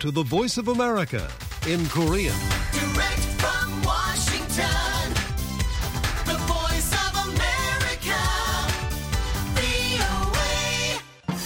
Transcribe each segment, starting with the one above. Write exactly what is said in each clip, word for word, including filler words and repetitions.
to the Voice of America in Korean. Direct from Washington, the Voice of America, 브이오에이.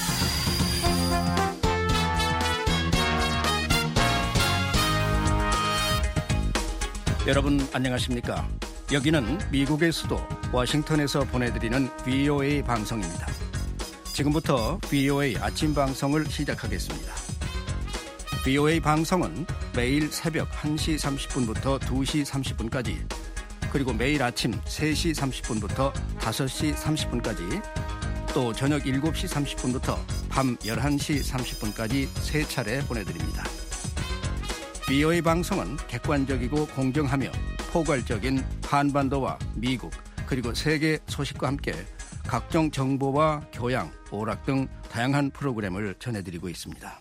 여러분 안녕하십니까? 여기는 미국의 수도 워싱턴에서 보내드리는 브이오에이 방송입니다. 지금부터 브이오에이 아침 방송을 시작하겠습니다. 브이오에이 방송은 매일 새벽 한 시 삼십 분부터 두 시 삼십 분까지, 그리고 매일 아침 세 시 삼십 분부터 다섯 시 삼십 분까지, 또 저녁 일곱 시 삼십 분부터 밤 열한 시 삼십 분까지 세 차례 보내드립니다. 브이오에이 방송은 객관적이고 공정하며 포괄적인 한반도와 미국 그리고 세계 소식과 함께 각종 정보와 교양, 오락 등 다양한 프로그램을 전해드리고 있습니다.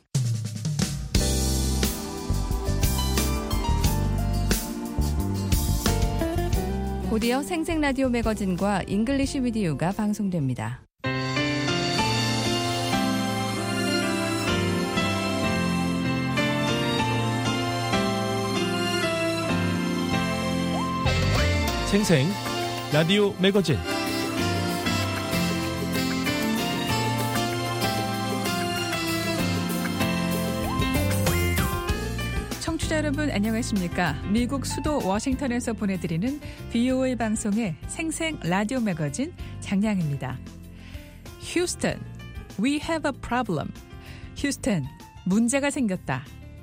곧이어 생생 라디오 매거진과 잉글리시 위디오가 방송됩니다. 생생 라디오 매거진. 청취자 여러분 안녕하십니까? 미국 수도 워싱턴에서 보내드리는 브이오에이 방송의 생생 라디오 매거진 장량입니다. 휴스턴, we have a problem. 휴스턴, 문제가 생겼다.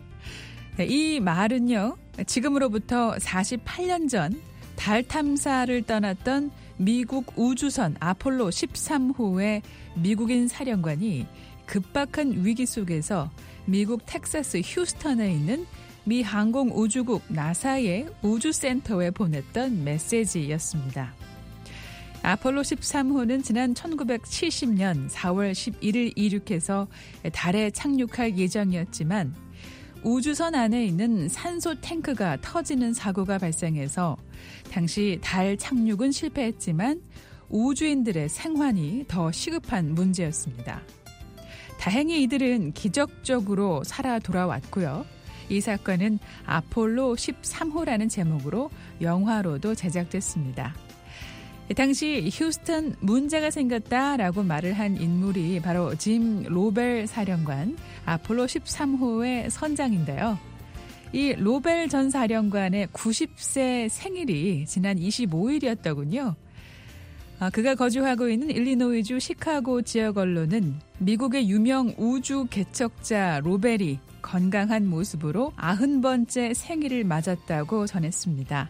이 말은요, 지금으로부터 사십팔 년 전 달 탐사를 떠났던 미국 우주선 아폴로 십삼 호의 미국인 사령관이 급박한 위기 속에서 미국 텍사스 휴스턴에 있는 미 항공우주국 나사의 우주센터에 보냈던 메시지였습니다. 아폴로 십삼 호는 지난 천구백칠십 년 사월 십일일 이륙해서 달에 착륙할 예정이었지만 우주선 안에 있는 산소 탱크가 터지는 사고가 발생해서 당시 달 착륙은 실패했지만 우주인들의 생환이 더 시급한 문제였습니다. 다행히 이들은 기적적으로 살아 돌아왔고요. 이 사건은 아폴로 십삼 호라는 제목으로 영화로도 제작됐습니다. 당시 휴스턴 문제가 생겼다라고 말을 한 인물이 바로 짐 로벨 사령관, 아폴로 십삼 호의 선장인데요. 이 로벨 전 사령관의 구십 세 생일이 지난 이십오일이었더군요. 아, 그가 거주하고 있는 일리노이주 시카고 지역 언론은 미국의 유명 우주 개척자 로벨이 건강한 모습으로 아흔 번째 생일을 맞았다고 전했습니다.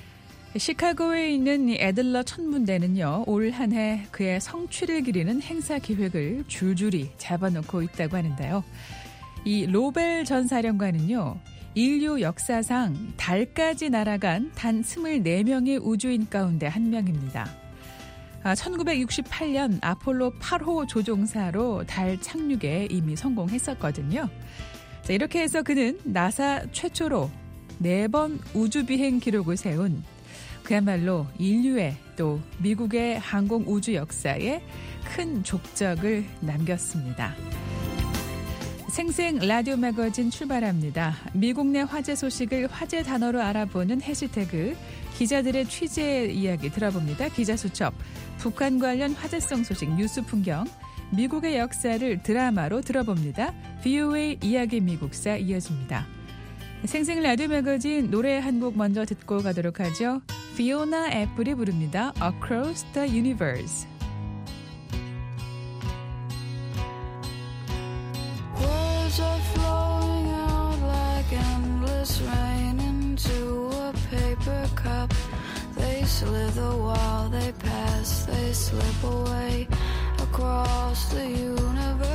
시카고에 있는 애들러 천문대는요, 올 한 해 그의 성취를 기리는 행사 기획을 줄줄이 잡아놓고 있다고 하는데요. 이 로벨 전 사령관은요, 인류 역사상 달까지 날아간 단 이십사 명의 우주인 가운데 한 명입니다. 아, 천구백육십팔 년 아폴로 팔 호 조종사로 달 착륙에 이미 성공했었거든요. 자, 이렇게 해서 그는 나사 최초로 네 번 우주비행 기록을 세운 그야말로 인류의 또 미국의 항공 우주 역사에 큰 족적을 남겼습니다. 생생 라디오 매거진 출발합니다. 미국 내 화제 소식을 화제 단어로 알아보는 해시태그, 기자들의 취재 이야기 들어봅니다. 기자수첩, 북한 관련 화제성 소식 뉴스 풍경, 미국의 역사를 드라마로 들어봅니다. 브이오에이 이야기 미국사 이어집니다. 생생 라디오 매거진 노래 한 곡 먼저 듣고 가도록 하죠. 피오나 애플이 부릅니다. Across the Universe. Words are flowing out like endless rain into a paper cup. They slither while they pass, they slip away across the universe.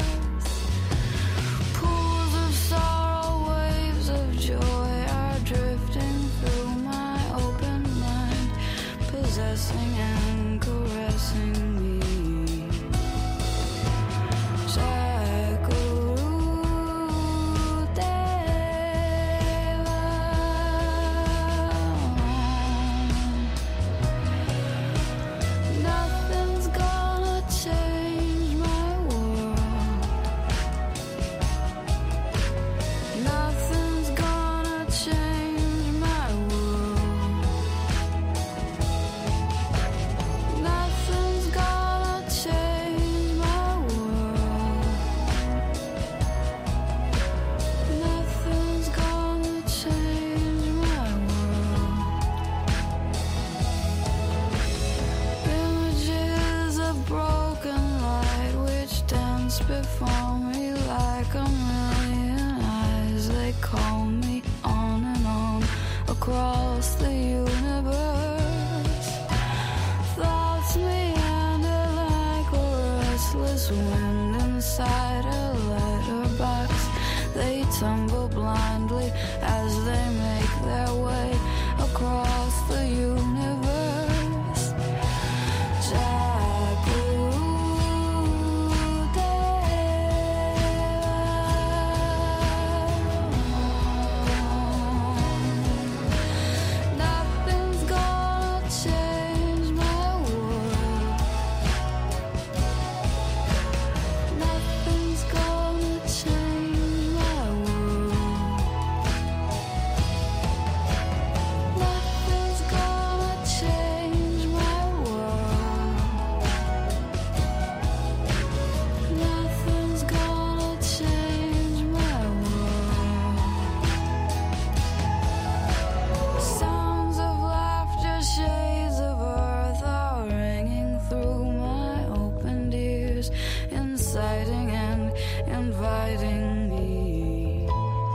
Pools of sorrow, waves of joy are drifting through my open mind, possessing and caressing me. Nothing's gonna change my world. across the universe. Thoughts meander like a restless wind inside a letterbox. They tumble blindly as they make their way across the universe. Nothing's gonna change my world. Nothing's gonna change my world. Nothing's gonna change my world. Nothing's gonna change my world. Sounds of laughter, shades of earth are ringing through my opened ears, inciting and inviting me.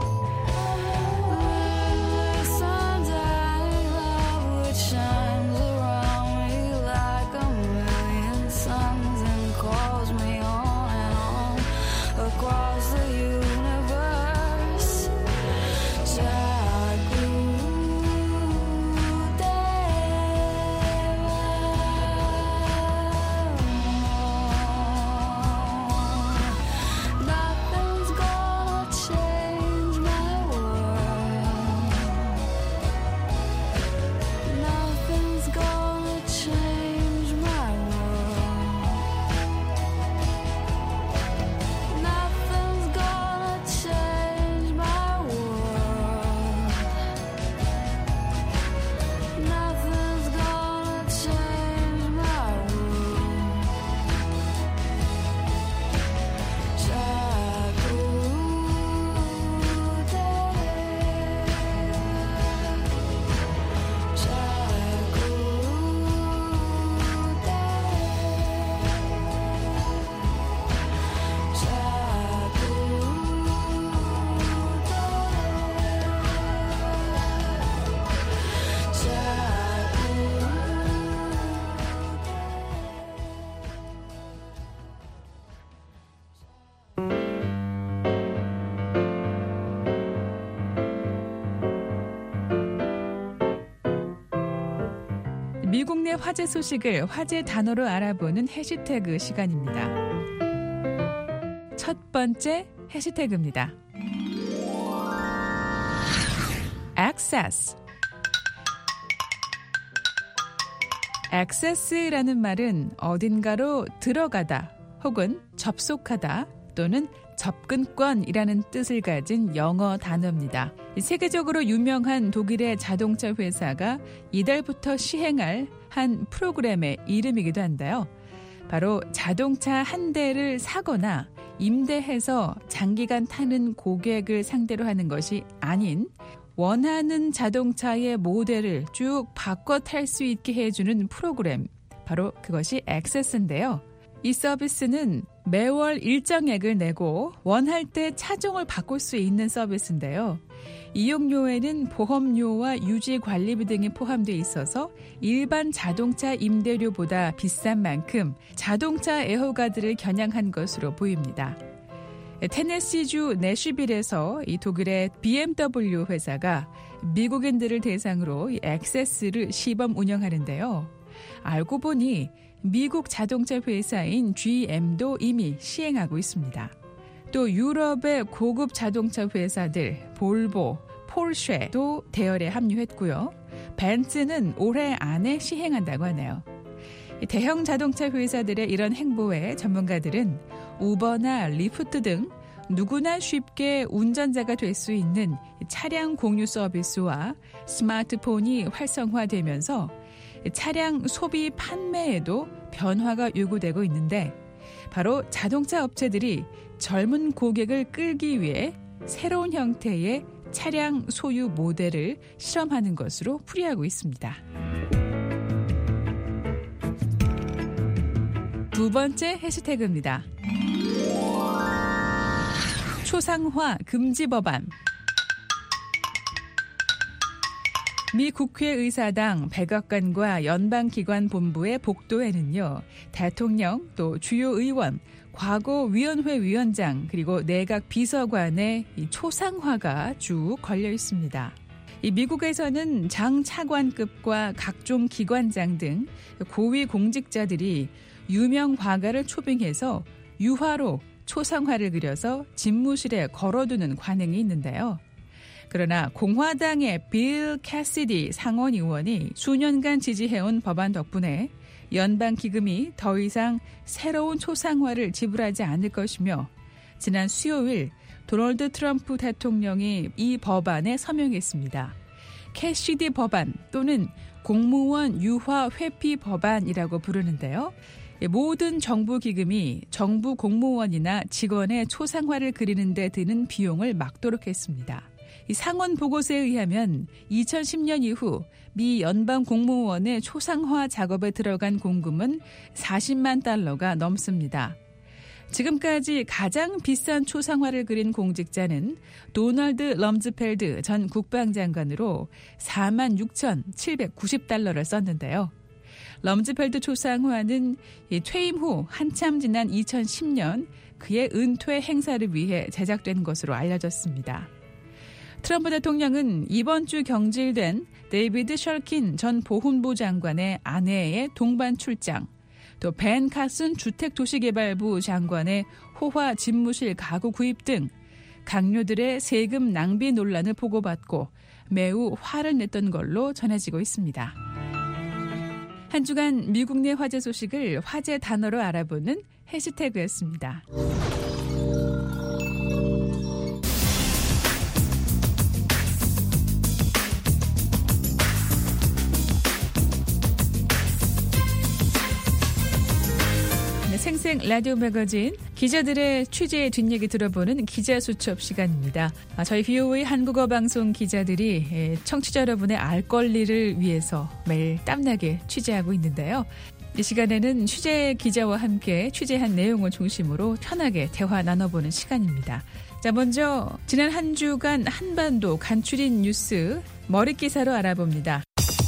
This undying love which shines around me like a million suns and calls me on and on across the universe. Nothing's gonna change my world. Nothing's gonna change my world. Nothing's gonna change my world. Nothing's gonna change my 미국 내 화제 소식을 화제 단어로 알아보는 해시태그 시간입니다. 첫 번째 해시태그입니다. Access. Access라는 말은 어딘가로 들어가다 혹은 접속하다 또는 접근권이라는 뜻을 가진 영어 단어입니다. 세계적으로 유명한 독일의 자동차 회사가 이달부터 시행할 한 프로그램의 이름이기도 한데요. 바로 자동차 한 대를 사거나 임대해서 장기간 타는 고객을 상대로 하는 것이 아닌 원하는 자동차의 모델을 쭉 바꿔 탈 수 있게 해주는 프로그램, 바로 그것이 액세스인데요. 이 서비스는 매월 일정액을 내고 원할 때 차종을 바꿀 수 있는 서비스인데요. 이용료에는 보험료와 유지관리비 등이 포함되어 있어서 일반 자동차 임대료보다 비싼 만큼 자동차 애호가들을 겨냥한 것으로 보입니다. 테네시주 내슈빌에서 이 독일의 비엠더블유 회사가 미국인들을 대상으로 이 액세스를 시범 운영하는데요. 알고 보니 미국 자동차 회사인 지엠도 이미 시행하고 있습니다. 또 유럽의 고급 자동차 회사들 볼보, 폴쉐도 대열에 합류했고요. 벤츠는 올해 안에 시행한다고 하네요. 대형 자동차 회사들의 이런 행보에 전문가들은 우버나 리프트 등 누구나 쉽게 운전자가 될 수 있는 차량 공유 서비스와 스마트폰이 활성화되면서 차량 소비 판매에도 변화가 요구되고 있는데 바로 자동차 업체들이 젊은 고객을 끌기 위해 새로운 형태의 차량 소유 모델을 실험하는 것으로 풀이하고 있습니다. 두 번째 해시태그입니다. 초상화 금지 법안. 미 국회의사당 백악관과 연방기관 본부의 복도에는요, 대통령 또 주요 의원, 과거위원회 위원장 그리고 내각 비서관의 이 초상화가 쭉 걸려 있습니다. 이 미국에서는 장 차관급과 각종 기관장 등 고위 공직자들이 유명 화가를 초빙해서 유화로 초상화를 그려서 집무실에 걸어두는 관행이 있는데요. 그러나 공화당의 빌 캐시디 상원 의원이 수년간 지지해온 법안 덕분에 연방 기금이 더 이상 새로운 초상화를 지불하지 않을 것이며 지난 수요일 도널드 트럼프 대통령이 이 법안에 서명했습니다. 캐시디 법안 또는 공무원 유화 회피 법안이라고 부르는데요. 모든 정부 기금이 정부 공무원이나 직원의 초상화를 그리는 데 드는 비용을 막도록 했습니다. 이 상원 보고서에 의하면 이천십 년 이후 미 연방 공무원의 초상화 작업에 들어간 공금은 사십만 달러가 넘습니다. 지금까지 가장 비싼 초상화를 그린 공직자는 도널드 럼즈펠드 전 국방장관으로 사만 육천칠백구십 달러를 썼는데요. 럼즈펠드 초상화는 퇴임 후 한참 지난 이천십 년 그의 은퇴 행사를 위해 제작된 것으로 알려졌습니다. 트럼프 대통령은 이번 주 경질된 데이비드 셜킨 전 보훈부 장관의 아내의 동반 출장, 또 벤 카슨 주택도시개발부 장관의 호화 집무실 가구 구입 등 강요들의 세금 낭비 논란을 보고받고 매우 화를 냈던 걸로 전해지고 있습니다. 한 주간 미국 내 화제 소식을 화제 단어로 알아보는 해시태그였습니다. 생생 라디오 매거진 기자들의 취재의 뒷얘기 들어보는 기자수첩 시간입니다. 저희 비오에이 한국어 방송 기자들이 청취자 여러분의 알 권리를 위해서 매일 땀나게 취재하고 있는데요. 이 시간에는 취재 기자와 함께 취재한 내용을 중심으로 편하게 대화 나눠보는 시간입니다. 자, 먼저 지난 한 주간 한반도 간추린 뉴스 머릿기사로 알아봅니다.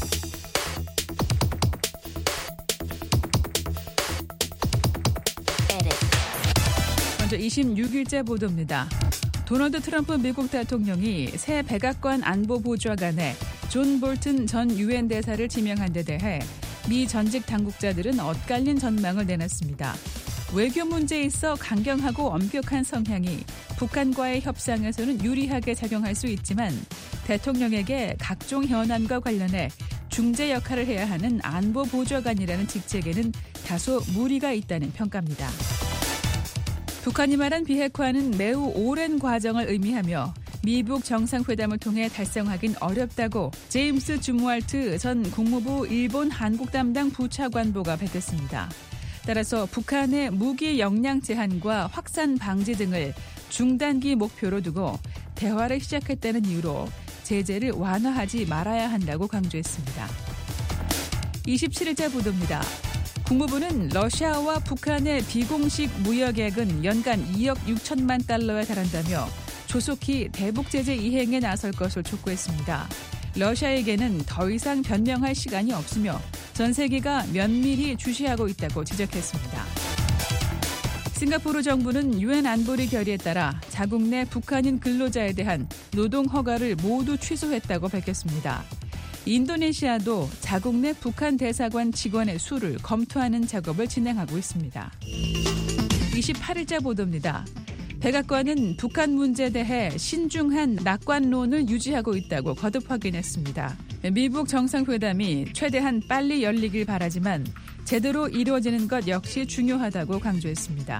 이십육 일자 보도입니다. 도널드 트럼프 미국 대통령이 새 백악관 안보보좌관에 존 볼튼 전 유엔 대사를 지명한 데 대해 미 전직 당국자들은 엇갈린 전망을 내놨습니다. 외교 문제에 있어 강경하고 엄격한 성향이 북한과의 협상에서는 유리하게 작용할 수 있지만 대통령에게 각종 현안과 관련해 중재 역할을 해야 하는 안보보좌관이라는 직책에는 다소 무리가 있다는 평가입니다. 북한이 말한 비핵화는 매우 오랜 과정을 의미하며 미북 정상회담을 통해 달성하긴 어렵다고 제임스 줌왈트 전 국무부 일본 한국 담당 부차관보가 밝혔습니다. 따라서 북한의 무기 역량 제한과 확산 방지 등을 중단기 목표로 두고 대화를 시작했다는 이유로 제재를 완화하지 말아야 한다고 강조했습니다. 이십칠 일자 보도입니다. 국무부는 러시아와 북한의 비공식 무역액은 연간 이억 육천만 달러에 달한다며 조속히 대북 제재 이행에 나설 것을 촉구했습니다. 러시아에게는 더 이상 변명할 시간이 없으며 전 세계가 면밀히 주시하고 있다고 지적했습니다. 싱가포르 정부는 유엔 안보리 결의에 따라 자국 내 북한인 근로자에 대한 노동 허가를 모두 취소했다고 밝혔습니다. 인도네시아도 자국 내 북한 대사관 직원의 수를 검토하는 작업을 진행하고 있습니다. 이십팔 일자 보도입니다. 백악관은 북한 문제에 대해 신중한 낙관론을 유지하고 있다고 거듭 확인했습니다. 미북 정상회담이 최대한 빨리 열리길 바라지만 제대로 이루어지는 것 역시 중요하다고 강조했습니다.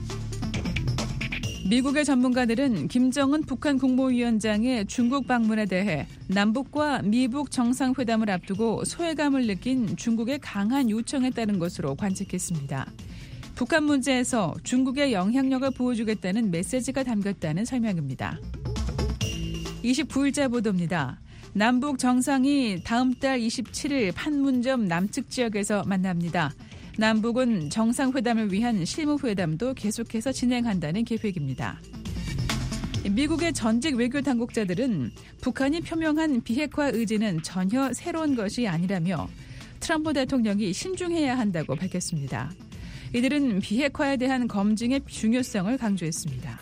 미국의 전문가들은 김정은 북한 국무위원장의 중국 방문에 대해 남북과 미북 정상회담을 앞두고 소외감을 느낀 중국의 강한 요청에 따른 것으로 관측했습니다. 북한 문제에서 중국의 영향력을 보여주겠다는 메시지가 담겼다는 설명입니다. 이십구 일자 보도입니다. 남북 정상이 다음 달 이십칠 일 판문점 남측 지역에서 만납니다. 남북은 정상회담을 위한 실무회담도 계속해서 진행한다는 계획입니다. 미국의 전직 외교 당국자들은 북한이 표명한 비핵화 의지는 전혀 새로운 것이 아니라며 트럼프 대통령이 신중해야 한다고 밝혔습니다. 이들은 비핵화에 대한 검증의 중요성을 강조했습니다.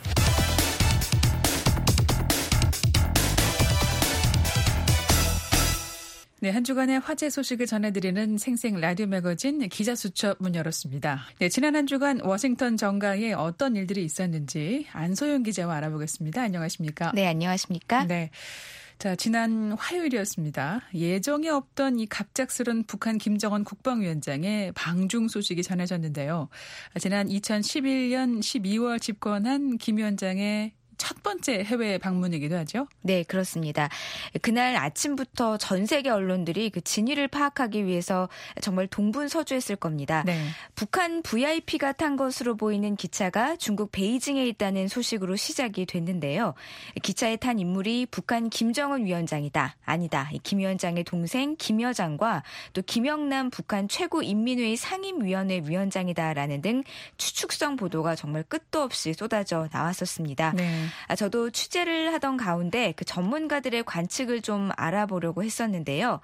네, 한 주간의 화제 소식을 전해드리는 생생 라디오 매거진 기자수첩 문 열었습니다. 네, 지난 한 주간 워싱턴 정가에 어떤 일들이 있었는지 안소영 기자와 알아보겠습니다. 안녕하십니까? 네, 안녕하십니까? 네. 자, 지난 화요일이었습니다. 예정에 없던 이 갑작스런 북한 김정은 국방위원장의 방중 소식이 전해졌는데요. 지난 이천십일 년 십이월 집권한 김 위원장의 첫 번째 해외 방문이기도 하죠. 네, 그렇습니다. 그날 아침부터 전 세계 언론들이 그 진위를 파악하기 위해서 정말 동분서주했을 겁니다. 네. 북한 브이아이피가 탄 것으로 보이는 기차가 중국 베이징에 있다는 소식으로 시작이 됐는데요. 기차에 탄 인물이 북한 김정은 위원장이다. 아니다. 김 위원장의 동생 김 여장과 또 김영남 북한 최고인민회의 상임위원회 위원장이다라는 등 추측성 보도가 정말 끝도 없이 쏟아져 나왔었습니다. 네. 아, 저도 취재를 하던 가운데 그 전문가들의 관측을 좀 알아보려고 했었는데요.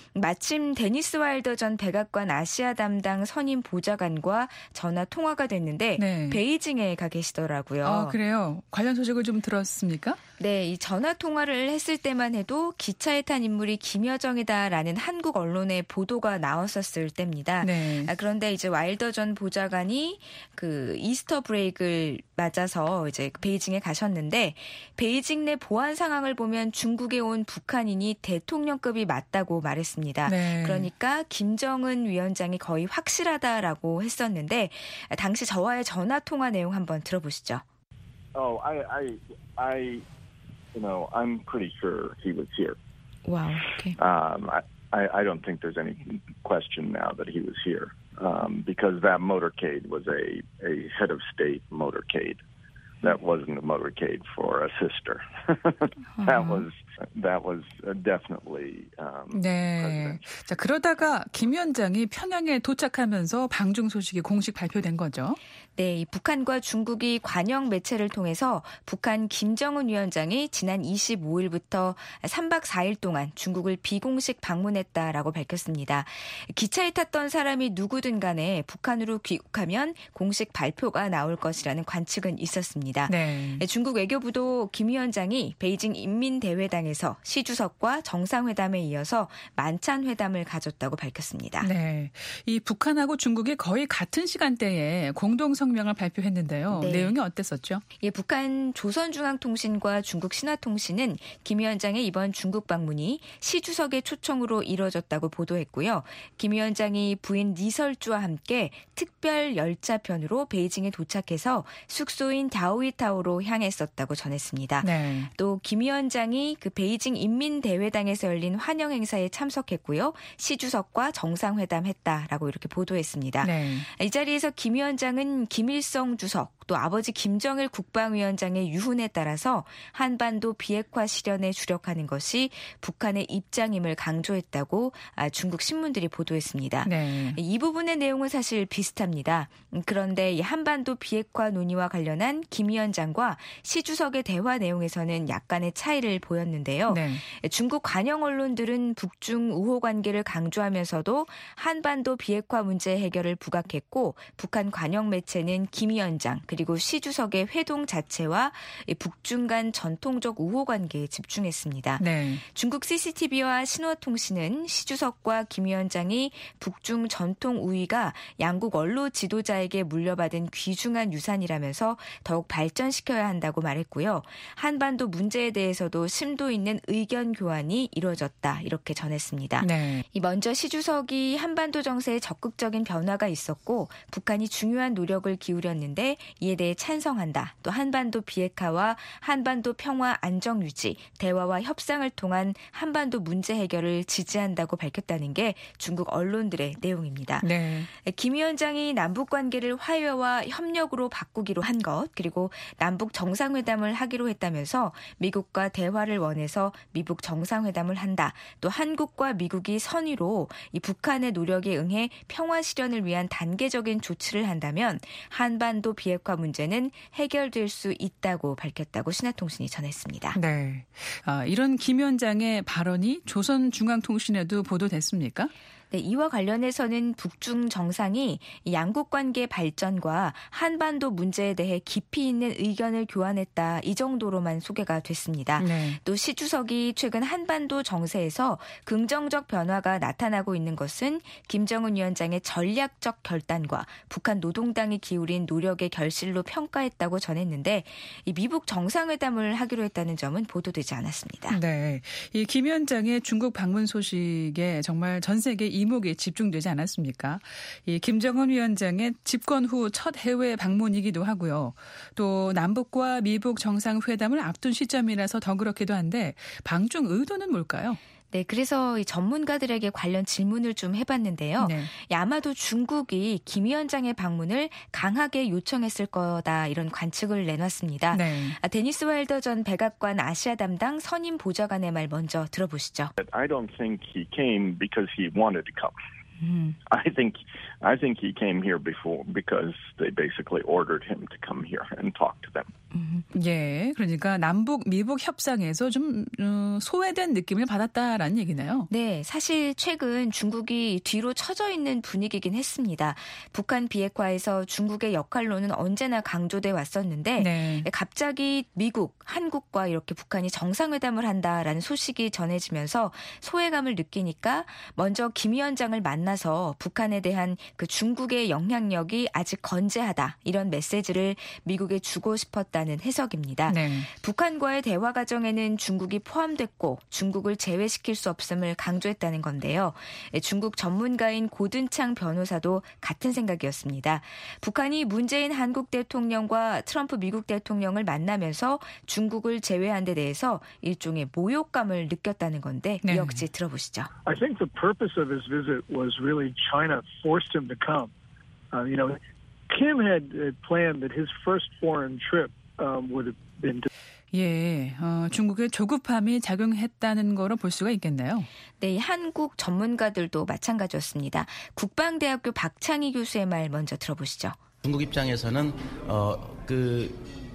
마침 데니스 와일더 전 백악관 아시아 담당 선임 보좌관과 전화 통화가 됐는데 네. 베이징에 가 계시더라고요. 아, 그래요? 관련 소식을 좀 들었습니까? 네, 이 전화 통화를 했을 때만 해도 기차에 탄 인물이 김여정이다라는 한국 언론의 보도가 나왔었을 때입니다. 네. 아, 그런데 이제 와일더 전 보좌관이 그 이스터 브레이크를 맞아서 이제 베이징에 가셨는데 베이징 내 보안 상황을 보면 중국에 온 북한인이 대통령급이 맞다고 말했습니다. 네. 그러니까 김정은 위원장이 거의 확실하다라고 했었는데 당시 저와의 전화 통화 내용 한번 들어보시죠. Oh, I, I, I, you know, I'm pretty sure he was here. Wow. Okay. Um, I, I, I don't think there's any question now that he was here, um, because that motorcade was a, a head of state motorcade. That wasn't a motorcade for a sister. that was that was definitely. Um, 네. 자, 그러다가 김 위원장이 평양에 도착하면서 방중 소식이 공식 발표된 거죠. 네, 이 북한과 중국이 관영 매체를 통해서 북한 김정은 위원장이 지난 이십오일부터 삼박 사일 동안 중국을 비공식 방문했다라고 밝혔습니다. 기차에 탔던 사람이 누구든 간에 북한으로 귀국하면 공식 발표가 나올 것이라는 관측은 있었습니다. 네. 중국 외교부도 김 위원장이 베이징 인민대회당에서 시 주석과 정상회담에 이어서 만찬회담을 가졌다고 밝혔습니다. 네, 이 북한하고 중국이 거의 같은 시간대에 공동 성명을 발표했는데요. 네. 내용이 어땠었죠? 예, 북한 조선중앙통신과 중국 신화통신은 김 위원장의 이번 중국 방문이 시 주석의 초청으로 이뤄졌다고 보도했고요. 김 위원장이 부인 리설주와 함께 특별 열차편으로 베이징에 도착해서 숙소인 다오이타오로 향했었다고 전했습니다. 네. 또 김 위원장이 그 베이징 인민대회당에서 열린 환영 행사에 참석했고요. 시 주석과 정상회담했다라고 이렇게 보도했습니다. 네. 이 자리에서 김 위원장은 김일성 주석 또 아버지 김정일 국방위원장의 유훈에 따라서 한반도 비핵화 실현에 주력하는 것이 북한의 입장임을 강조했다고 중국 신문들이 보도했습니다. 네. 이 부분의 내용은 사실 비슷합니다. 그런데 이 한반도 비핵화 논의와 관련한 김 위원장과 시 주석의 대화 내용에서는 약간의 차이를 보였는데요. 네. 중국 관영 언론들은 북중 우호 관계를 강조하면서도 한반도 비핵화 문제 해결을 부각했고 북한 관영 매체는 김 위원장 그리고 시 주석의 회동 자체와 북중 간 전통적 우호 관계에 집중했습니다. 네. 중국 씨씨티비와 신화통신은 시 주석과 김 위원장이 북중 전통 우위가 양국 원로 지도자에게 물려받은 귀중한 유산이라면서 더욱 발전시켜야 한다고 말했고요. 한반도 문제에 대해서도 심도 있는 의견 교환이 이루어졌다 이렇게 전했습니다. 네. 먼저 시 주석이 한반도 정세에 적극적인 변화가 있었고 북한이 중요한 노력을 기울였는데 이에 대해 찬성한다. 또 한반도 비핵화와 한반도 평화 안정 유지, 대화와 협상을 통한 한반도 문제 해결을 지지한다고 밝혔다는 게 중국 언론들의 내용입니다. 네. 김 위원장이 남북 관계를 화해와 협력으로 바꾸기로 한 것, 그리고 남북 정상회담을 하기로 했다면서 미국과 대화를 원해 관련해서 미북 정상회담을 한다. 또 한국과 미국이 선의로 이 북한의 노력에 응해 평화 실현을 위한 단계적인 조치를 한다면 한반도 비핵화 문제는 해결될 수 있다고 밝혔다고 신화통신이 전했습니다. 네, 아, 이런 김 위원장의 발언이 조선중앙통신에도 보도됐습니까? 네, 이와 관련해서는 북중 정상이 양국 관계 발전과 한반도 문제에 대해 깊이 있는 의견을 교환했다. 이 정도로만 소개가 됐습니다. 네. 또 시 주석이 최근 한반도 정세에서 긍정적 변화가 나타나고 있는 것은 김정은 위원장의 전략적 결단과 북한 노동당이 기울인 노력의 결실로 평가했다고 전했는데 이 미북 정상회담을 하기로 했다는 점은 보도되지 않았습니다. 네, 이 김 위원장의 중국 방문 소식에 정말 전 세계 이목이 집중되지 않았습니까? 이 김정은 위원장의 집권 후 첫 해외 방문이기도 하고요. 또 남북과 미북 정상회담을 앞둔 시점이라서 더 그렇기도 한데 방중 의도는 뭘까요? 네, 그래서 이 전문가들에게 관련 질문을 좀 해봤는데요. 네. 아마도 중국이 김 위원장의 방문을 강하게 요청했을 거다 이런 관측을 내놨습니다. 네. 아, 데니스 와일더 전 백악관 아시아 담당 선임 보좌관의 말 먼저 들어보시죠. I don't think he came because he wanted to come. 음. I think I think he came here before because they basically ordered him to come here and talk to them. 예, 그러니까 남북 미북 협상에서 좀 어, 소외된 느낌을 받았다라는 얘기네요. 네, 사실 최근 중국이 뒤로 처져 있는 분위기긴 했습니다. 북한 비핵화에서 중국의 역할로는 언제나 강조돼 왔었는데 네. 갑자기 미국, 한국과 이렇게 북한이 정상회담을 한다라는 소식이 전해지면서 소외감을 느끼니까 먼저 김 위원장을 만나서 북한에 대한 그 중국의 영향력이 아직 건재하다 이런 메시지를 미국에 주고 싶었다는 해석입니다. 네. 북한과의 대화 과정에는 중국이 포함됐고 중국을 제외시킬 수 없음을 강조했다는 건데요. 중국 전문가인 고든창 변호사도 같은 생각이었습니다. 북한이 문재인 한국 대통령과 트럼프 미국 대통령을 만나면서 중국을 제외한 데 대해서 일종의 모욕감을 느꼈다는 건데 네. 이 역시 들어보시죠. I think the purpose of his visit was really China forced him to come. Uh, you know, Kim had uh, planned that his first foreign trip um, would have been to 예, 어, 중국의 조급함이 작용했다는 거로 볼 수가 있겠네요. 네, 한국 전문가들도 마찬가지였습니다. 국방대학교 박창희 교수의 말 먼저 들어보시죠. 중국 입장에서는 어, 그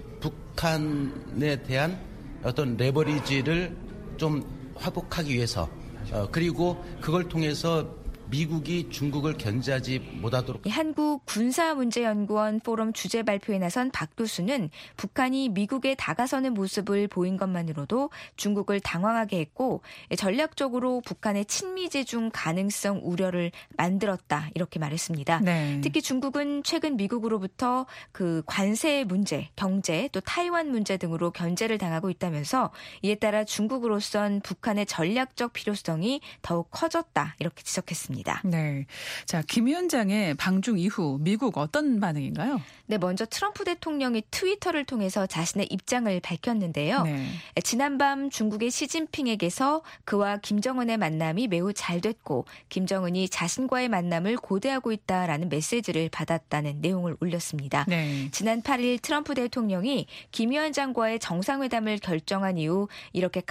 북한에 대한 어떤 레버리지를 좀 확보하기 위해서 어, 그리고 그걸 통해서 미국이 중국을 견제하지 못하도록. 한국 군사문제연구원 포럼 주재 발표에 나선 박 교수는 북한이 미국에 다가서는 모습을 보인 것만으로도 중국을 당황하게 했고 전략적으로 북한의 친미제중 가능성 우려를 만들었다 이렇게 말했습니다. 네. 특히 중국은 최근 미국으로부터 그 관세 문제, 경제 또 타이완 문제 등으로 견제를 당하고 있다면서 이에 따라 중국으로선 북한의 전략적 필요성이 더욱 커졌다 이렇게 지적했습니다. 네, 자, 김 위원장의 방중 이후 미국 어떤 반응인가요? 네, 먼저 트럼프 대통령이 트위터를 통해서 자신의 입장을 밝혔는데요. 네. 지난밤 중국의 시진핑에게서 그와 김정은의 만남이 매우 잘 됐고 김정은이 자신과의 만남을 고대하고 있다라는 메시지를 받았다는 내용을 올렸습니다. 네. 지난 팔 일 트럼프 대통령이 김 위원장과의 정상회담을 결정한 이후 이렇게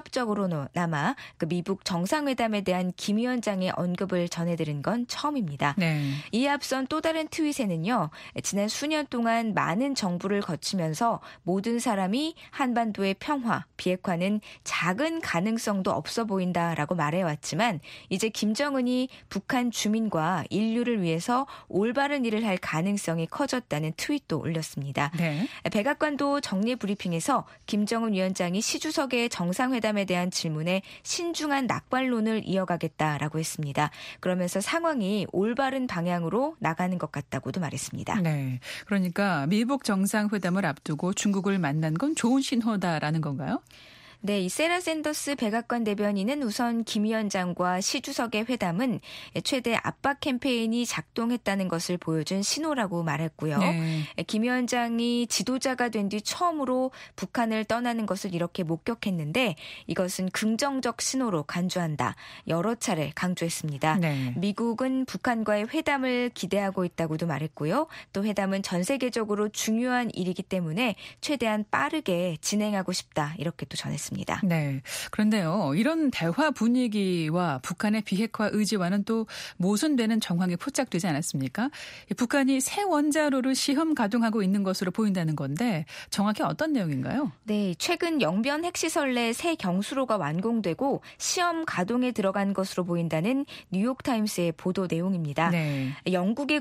간접적으로나마 그 미북 정상회담에 대한 김 위원장의 언급을 전해드린 건 처음입니다. 네. 이에 앞선 또 다른 트윗에는요. 지난 수년 동안 많은 정부를 거치면서 모든 사람이 한반도의 평화, 비핵화는 작은 가능성도 없어 보인다라고 말해왔지만 이제 김정은이 북한 주민과 인류를 위해서 올바른 일을 할 가능성이 커졌다는 트윗도 올렸습니다. 네. 백악관도 정례 브리핑에서 김정은 위원장이 시 주석의 정상회담에 대한 질문에 신중한 낙관론을 이어가겠다라고 했습니다. 그러면서 상황이 올바른 방향으로 나가는 것 같다고도 말했습니다. 네, 그러니까 미북 정상회담을 앞두고 중국을 만난 건 좋은 신호다라는 건가요? 네, 이 세라 샌더스 백악관 대변인은 우선 김 위원장과 시 주석의 회담은 최대 압박 캠페인이 작동했다는 것을 보여준 신호라고 말했고요. 네. 김 위원장이 지도자가 된 뒤 처음으로 북한을 떠나는 것을 이렇게 목격했는데 이것은 긍정적 신호로 간주한다. 여러 차례 강조했습니다. 네. 미국은 북한과의 회담을 기대하고 있다고도 말했고요. 또 회담은 전 세계적으로 중요한 일이기 때문에 최대한 빠르게 진행하고 싶다. 이렇게 또 전했습니다. 전했습니다. 네. 그런데요. 이런 대화 분위기와 북한의 비핵화 의지와는 또 모순되는 정황이 포착되지 않았습니까? 북한이 새 원자로를 시험 가동하고 있는 것으로 보인다는 건데 정확히 어떤 내용인가요? 네. 최근 영변 핵시설 내 새 경수로가 완공되고 시험 가동에 들어간 것으로 보인다는 뉴욕타임스의 보도 내용입니다. 네. 영국의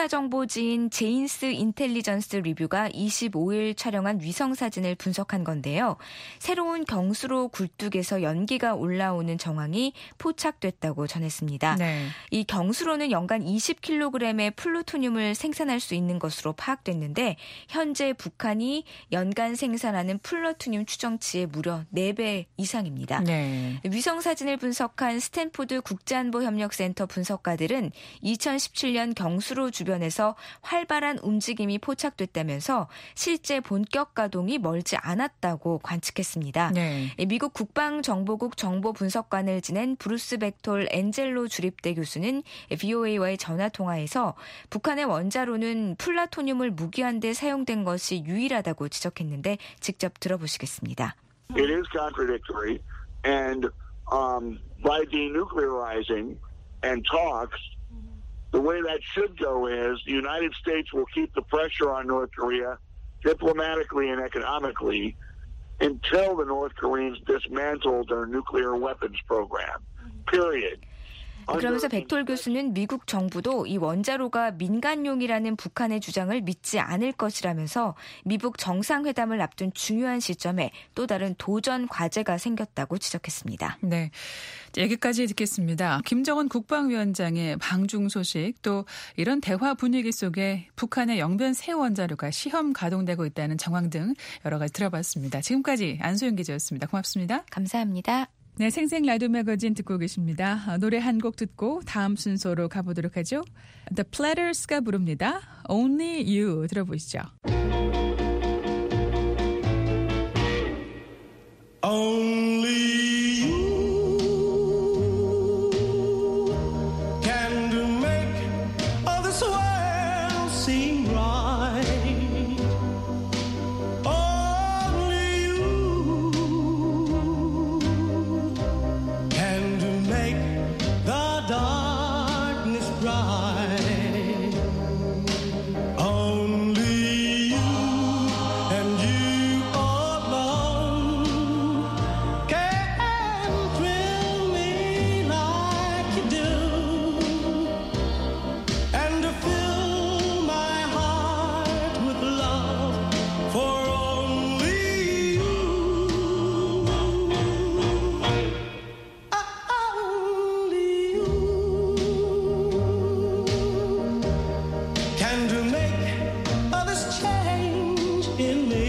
군사정보지인 제인스 인텔리전스 리뷰가 이십오일 촬영한 위성사진을 분석한 건데요. 새로운 경수로 굴뚝에서 연기가 올라오는 정황이 포착됐다고 전했습니다. 네. 이 경수로는 연간 이십 킬로그램의 플루토늄을 생산할 수 있는 것으로 파악됐는데 현재 북한이 연간 생산하는 플루토늄 추정치의 무려 네 배 이상입니다. 네. 위성사진을 분석한 스탠포드 국제안보협력센터 분석가들은 이천십칠년 경수로 주변에서 활발한 움직임이 포착됐다면서 실제 본격 가동이 멀지 않았다고 관측했습니다. 네. 미국 국방정보국 정보분석관을 지낸 브루스 벡톨 엔젤로 주립대 교수는 브이오에이와의 전화통화에서 북한의 원자로는 플라토늄을 무기한 데 사용된 것이 유일하다고 지적했는데 직접 들어보시겠습니다. It is contradictory, and um, by denuclearizing and talks, the way that should go is the United States will keep the pressure on North Korea diplomatically and economically until the North Koreans dismantle their nuclear weapons program. Period. 그러면서 벡톨 교수는 미국 정부도 이 원자로가 민간용이라는 북한의 주장을 믿지 않을 것이라면서 미북 정상회담을 앞둔 중요한 시점에 또 다른 도전 과제가 생겼다고 지적했습니다. 네, 여기까지 듣겠습니다. 김정은 국방위원장의 방중 소식, 또 이런 대화 분위기 속에 북한의 영변 새 원자로가 시험 가동되고 있다는 정황 등 여러 가지 들어봤습니다. 지금까지 안소영 기자였습니다. 고맙습니다. 감사합니다. 네, 생생 라디오 매거진 듣고 계십니다. 노래 한 곡 듣고 다음 순서로 가보도록 하죠. The Platters가 부릅니다. Only You 들어보시죠. Only you can do make all this world seem right. Only you can do make the darkness bright. Only you and you alone can thrill me like you do, and to fill my heart with love for only you. Only you can to make all this change in me.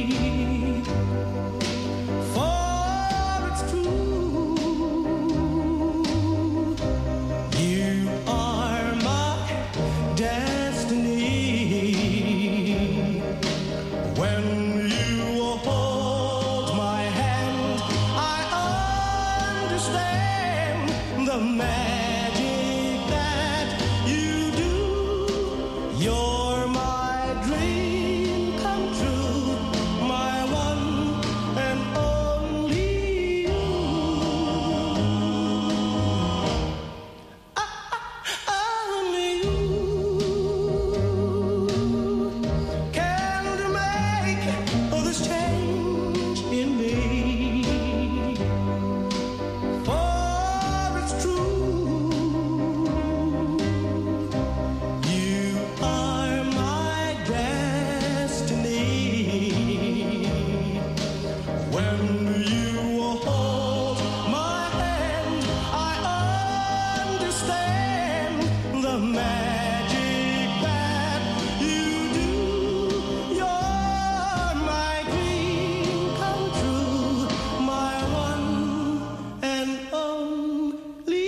For it's true, you are my destiny. When you hold my hand, I understand the magic that you do. You're my dream come true, my one and only you. Only you can make all this change in me. For it's true, you are my destiny. When you hold my hand, I understand the magic that you do. You're my dream come true, my one and only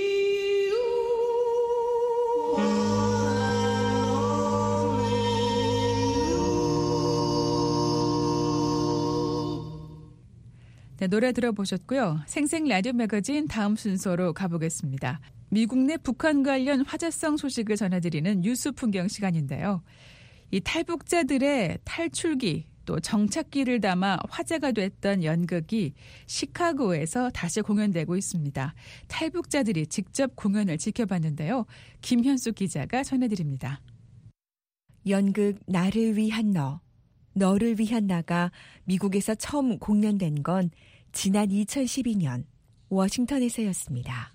you. 네, 노래 들어보셨고요. 생생 라디오 매거진 다음 순서로 가보겠습니다. 미국 내 북한 관련 화제성 소식을 전해드리는 뉴스 풍경 시간인데요. 이 탈북자들의 탈출기 또 정착기를 담아 화제가 됐던 연극이 시카고에서 다시 공연되고 있습니다. 탈북자들이 직접 공연을 지켜봤는데요. 김현수 기자가 전해드립니다. 연극 나를 위한 너, 너를 위한 나가 미국에서 처음 공연된 건 지난 이천십이 년 워싱턴에서였습니다.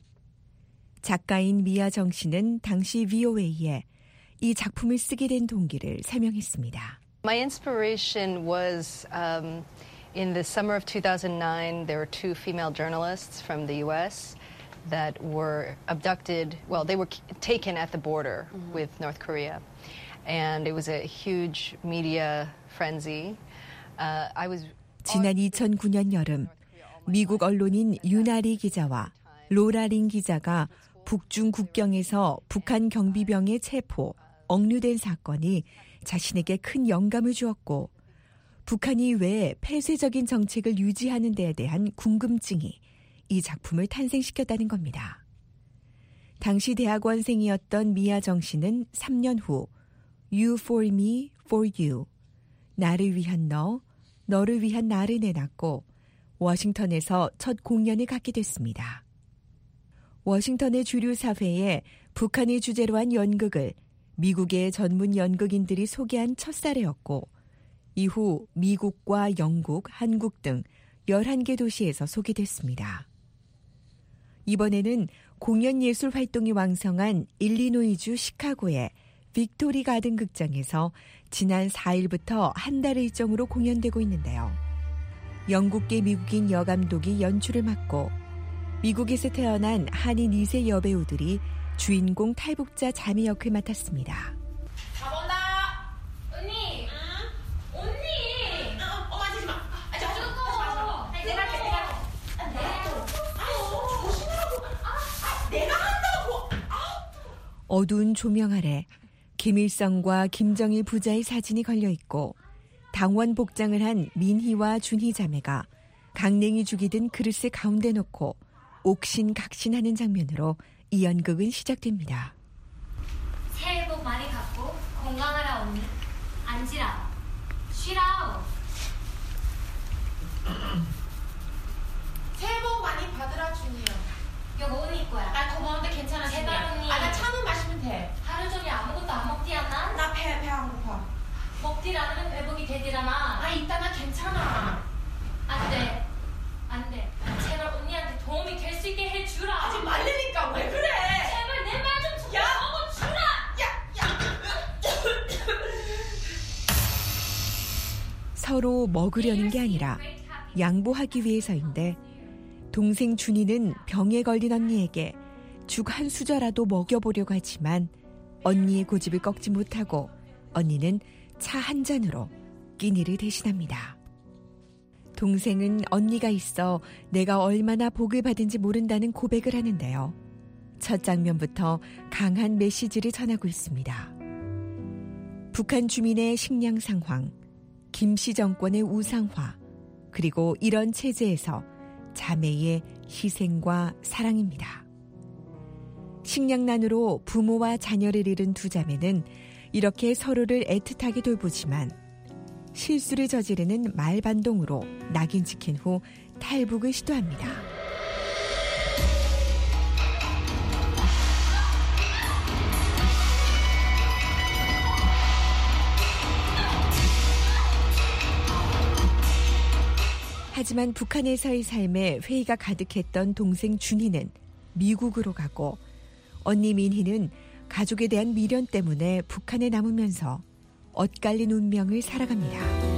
작가인 미아정 씨는 당시 브이오에이에 이 작품을 쓰게 된 동기를 설명했습니다. My inspiration was um, in the summer of two thousand nine, there were two female journalists from the U S that were abducted. Well, they were taken at the border mm-hmm. with North Korea. And it was a huge media frenzy. Uh, I was 지난 이천구 년 여름 미국 언론인 유나리 기자와 로라링 기자가 북중 국경에서 북한 경비병의 체포, 억류된 사건이 자신에게 큰 영감을 주었고 북한이 왜 폐쇄적인 정책을 유지하는 데에 대한 궁금증이 이 작품을 탄생시켰다는 겁니다. 당시 대학원생이었던 미아정 씨는 삼 년 후 You for me, for you, 나를 위한 너, 너를 위한 나를 내놨고 워싱턴에서 첫 공연을 갖게 됐습니다. 워싱턴의 주류 사회에 북한을 주제로 한 연극을 미국의 전문 연극인들이 소개한 첫 사례였고 이후 미국과 영국, 한국 등 열한 개 도시에서 소개됐습니다. 이번에는 공연 예술 활동이 왕성한 일리노이주 시카고의 빅토리 가든 극장에서 지난 사 일부터 한 달 일정으로 공연되고 있는데요. 영국계 미국인 여감독이 연출을 맡고 미국에서 태어난 한인 이 세 여배우들이 주인공 탈북자 자매 역을 맡았습니다. 가본다. 언니. 응? 언니. 어, 어, 만지지 마. 아, 저, 저, 저. 내가 할게, 내가 할게. 내가 아유, 조심하라고. 아, 아, 내가 한다고. 아. 어두운 조명 아래 김일성과 김정일 부자의 사진이 걸려있고 당원 복장을 한 민희와 준희 자매가 강냉이 죽이든 그릇을 가운데 놓고 옥신각신하는 장면으로 이 연극은 시작됩니다. 새해 복 많이 받고 건강하라 언니. 앉으라. 쉬라. 새해 복 많이 받으라 준이야. 이거 언니 거야. 나 더 먹는데 괜찮아. 제발 언니. 아, 나 차만 마시면 돼. 하루 종일 아무것도 안 먹지 않아? 나 배, 배 안 고파. 먹질 않으면 회복이 되지라나. 아, 이따 나 괜찮아. 안 돼. 안 돼. 제발 언니한테 도움이 될 수 있게 해주라. 하지 말라니까. 왜 그래? 제발 내 말 좀 듣고 먹어주라. 야, 야. 서로 먹으려는 게 아니라 양보하기 위해서인데 동생 준이는 병에 걸린 언니에게 죽 한 수저라도 먹여보려고 하지만 언니의 고집을 꺾지 못하고 언니는 차 한 잔으로 끼니를 대신합니다. 동생은 언니가 있어 내가 얼마나 복을 받은지 모른다는 고백을 하는데요. 첫 장면부터 강한 메시지를 전하고 있습니다. 북한 주민의 식량 상황, 김씨 정권의 우상화, 그리고 이런 체제에서 자매의 희생과 사랑입니다. 식량난으로 부모와 자녀를 잃은 두 자매는 이렇게 서로를 애틋하게 돌보지만 실수를 저지르는 말반동으로 낙인 찍힌 후 탈북을 시도합니다. 하지만 북한에서의 삶에 회의가 가득했던 동생 준희는 미국으로 가고 언니 민희는 가족에 대한 미련 때문에 북한에 남으면서 엇갈린 운명을 살아갑니다.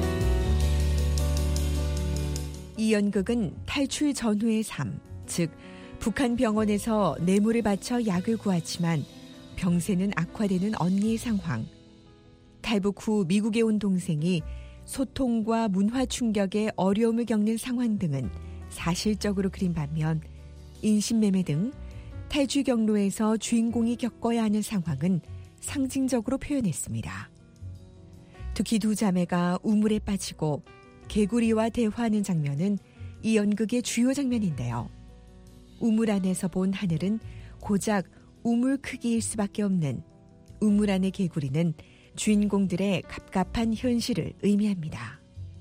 이 연극은 탈출 전후의 삶, 즉 북한 병원에서 뇌물을 바쳐 약을 구하지만 병세는 악화되는 언니의 상황, 탈북 후 미국에 온 동생이 소통과 문화 충격에 어려움을 겪는 상황 등은 사실적으로 그린 반면 인신매매 등 탈출 경로에서 주인공이 겪어야 하는 상황은 상징적으로 표현했습니다. 특히 두 자매가 우물에 빠지고 개구리와 대화하는 장면은 이 연극의 주요 장면인데요. 우물 안에서 본 하늘은 고작 우물 크기일 수밖에 없는 우물 안의 개구리는 주인공들의 갑갑한 현실을 의미합니다.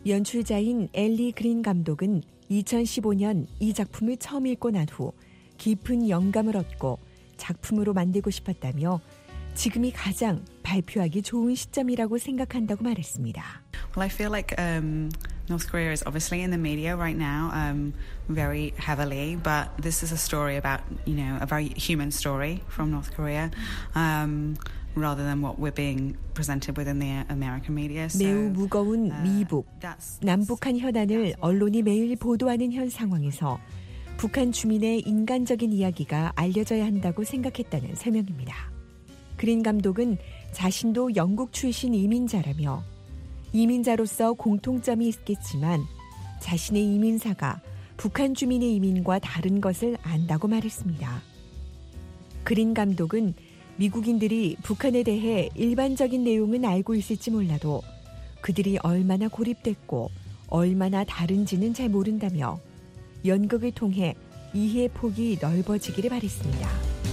연출자인 엘리 그린 감독은 이천십오 년 이 작품을 처음 읽고 난 후 깊은 영감을 얻고 작품으로 만들고 싶었다며 지금이 가장 발표하기 좋은 시점이라고 생각한다고 말했습니다. Well, I feel like um, North Korea is obviously in the media right now, um, very heavily. But this is a story about, you know, a very human story from North Korea, um, rather than what we're being presented within the American media. So, 매우 무거운 미북, 남북한 현안을 언론이 매일 보도하는 현 상황에서 북한 주민의 인간적인 이야기가 알려져야 한다고 생각했다는 설명입니다. 그린 감독은 자신도 영국 출신 이민자라며 이민자로서 공통점이 있겠지만 자신의 이민사가 북한 주민의 이민과 다른 것을 안다고 말했습니다. 그린 감독은 미국인들이 북한에 대해 일반적인 내용은 알고 있을지 몰라도 그들이 얼마나 고립됐고 얼마나 다른지는 잘 모른다며 연극을 통해 이해의 폭이 넓어지기를 바랬습니다.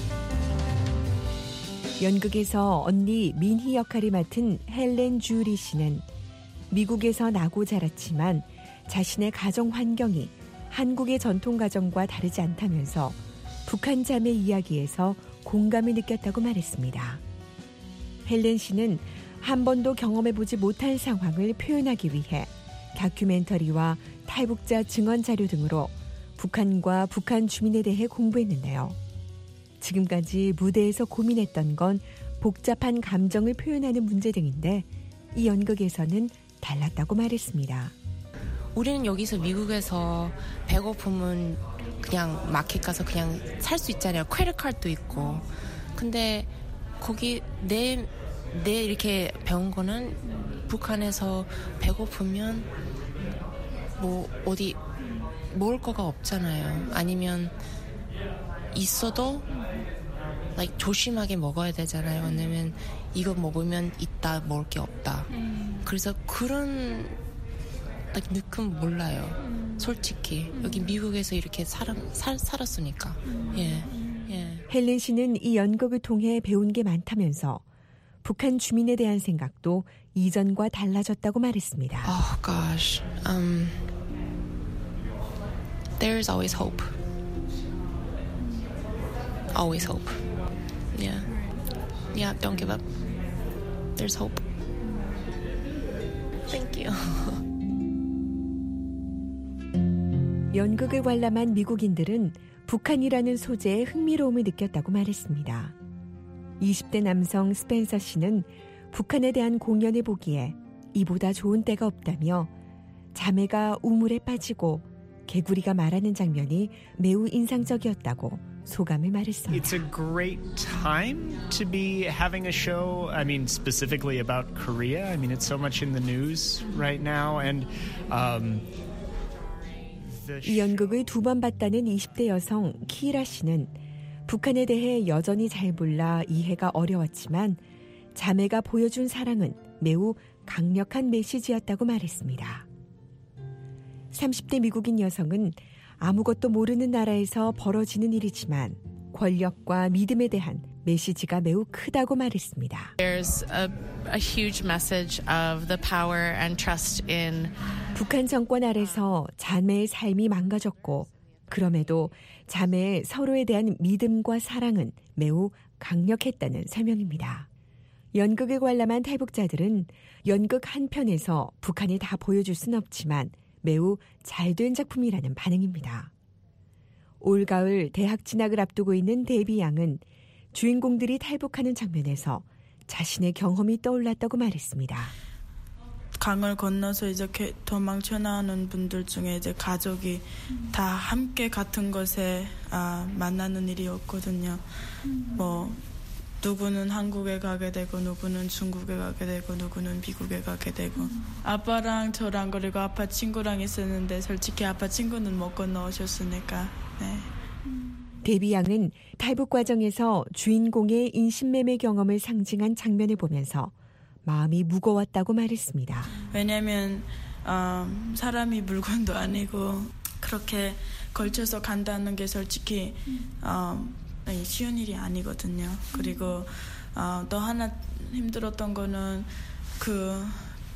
연극에서 언니 민희 역할을 맡은 헬렌 주리 씨는 미국에서 나고 자랐지만 자신의 가정 환경이 한국의 전통 가정과 다르지 않다면서 북한 자매 이야기에서 공감을 느꼈다고 말했습니다. 헬렌 씨는 한 번도 경험해보지 못한 상황을 표현하기 위해 다큐멘터리와 탈북자 증언 자료 등으로 북한과 북한 주민에 대해 공부했는데요. 지금까지 무대에서 고민했던 건 복잡한 감정을 표현하는 문제 등인데 이 연극에서는 달랐다고 말했습니다. 우리는 여기서 미국에서 배고프면 그냥 마켓 가서 그냥 살 수 있잖아요. 크레딧 카드도 있고. 근데 거기 내, 내 이렇게 배운 거는 북한에서 배고프면 뭐 어디 먹을 거가 없잖아요. 아니면 있어도 like, 조심하게 먹어야 되잖아요. 왜냐면 이거 먹으면 이따 먹을 게 없다. 음. 그래서 그런 like, 느낌 몰라요. 음. 솔직히 음. 여기 미국에서 이렇게 살아, 살, 살았으니까. 음. 예. 예. 헬렌 씨는 이 연극을 통해 배운 게 많다면서 북한 주민에 대한 생각도 이전과 달라졌다고 말했습니다. Oh gosh, um, there's always hope. Always hope. Yeah. Yeah, don't give up. There's hope. Thank you. 연극을 관람한 미국인들은 북한이라는 소재에 흥미로움을 느꼈다고 말했습니다. 이십 대 남성 스펜서 씨는 북한에 대한 공연을 보기에 이보다 좋은 때가 없다며 자매가 우물에 빠지고 개구리가 말하는 장면이 매우 인상적이었다고 소감을 말했습니다. It's a great time to be having a show. I mean, specifically about Korea. I mean, it's so much in the news right now. And um, 이 연극을 두 번 봤다는 이십 대 여성 키라 씨는 북한에 대해 여전히 잘 몰라 이해가 어려웠지만 자매가 보여준 사랑은 매우 강력한 메시지였다고 말했습니다. 삼십 대 미국인 여성은 아무것도 모르는 나라에서 벌어지는 일이지만 권력과 믿음에 대한 메시지가 매우 크다고 말했습니다. There's a, a huge message of the power and trust in 북한 정권 아래서 자매의 삶이 망가졌고 그럼에도 자매의 서로에 대한 믿음과 사랑은 매우 강력했다는 설명입니다. 연극을 관람한 탈북자들은 연극 한 편에서 북한이 다 보여줄 순 없지만 매우 잘된 작품이라는 반응입니다. 올가을 대학 진학을 앞두고 있는 데비 양은 주인공들이 탈북하는 장면에서 자신의 경험이 떠올랐다고 말했습니다. 강을 건너서 이제 도망쳐 나오는 분들 중에 이제 가족이 음. 다 함께 같은 곳에 아, 만나는 일이었거든요. 음. 뭐 누구는 한국에 가게 되고 누구는 중국에 가게 되고 누구는 미국에 가게 되고 음. 아빠랑 저랑 그리고 아빠 친구랑 있었는데 솔직히 아빠 친구는 못 건너오셨으니까 네. 데비 양은 탈북 과정에서 주인공의 인신매매 경험을 상징한 장면을 보면서 마음이 무거웠다고 말했습니다. 왜냐하면 어, 사람이 물건도 아니고 그렇게 걸쳐서 간다는 게 솔직히 어, 쉬운 일이 아니거든요. 그리고 어, 또 하나 힘들었던 거는 그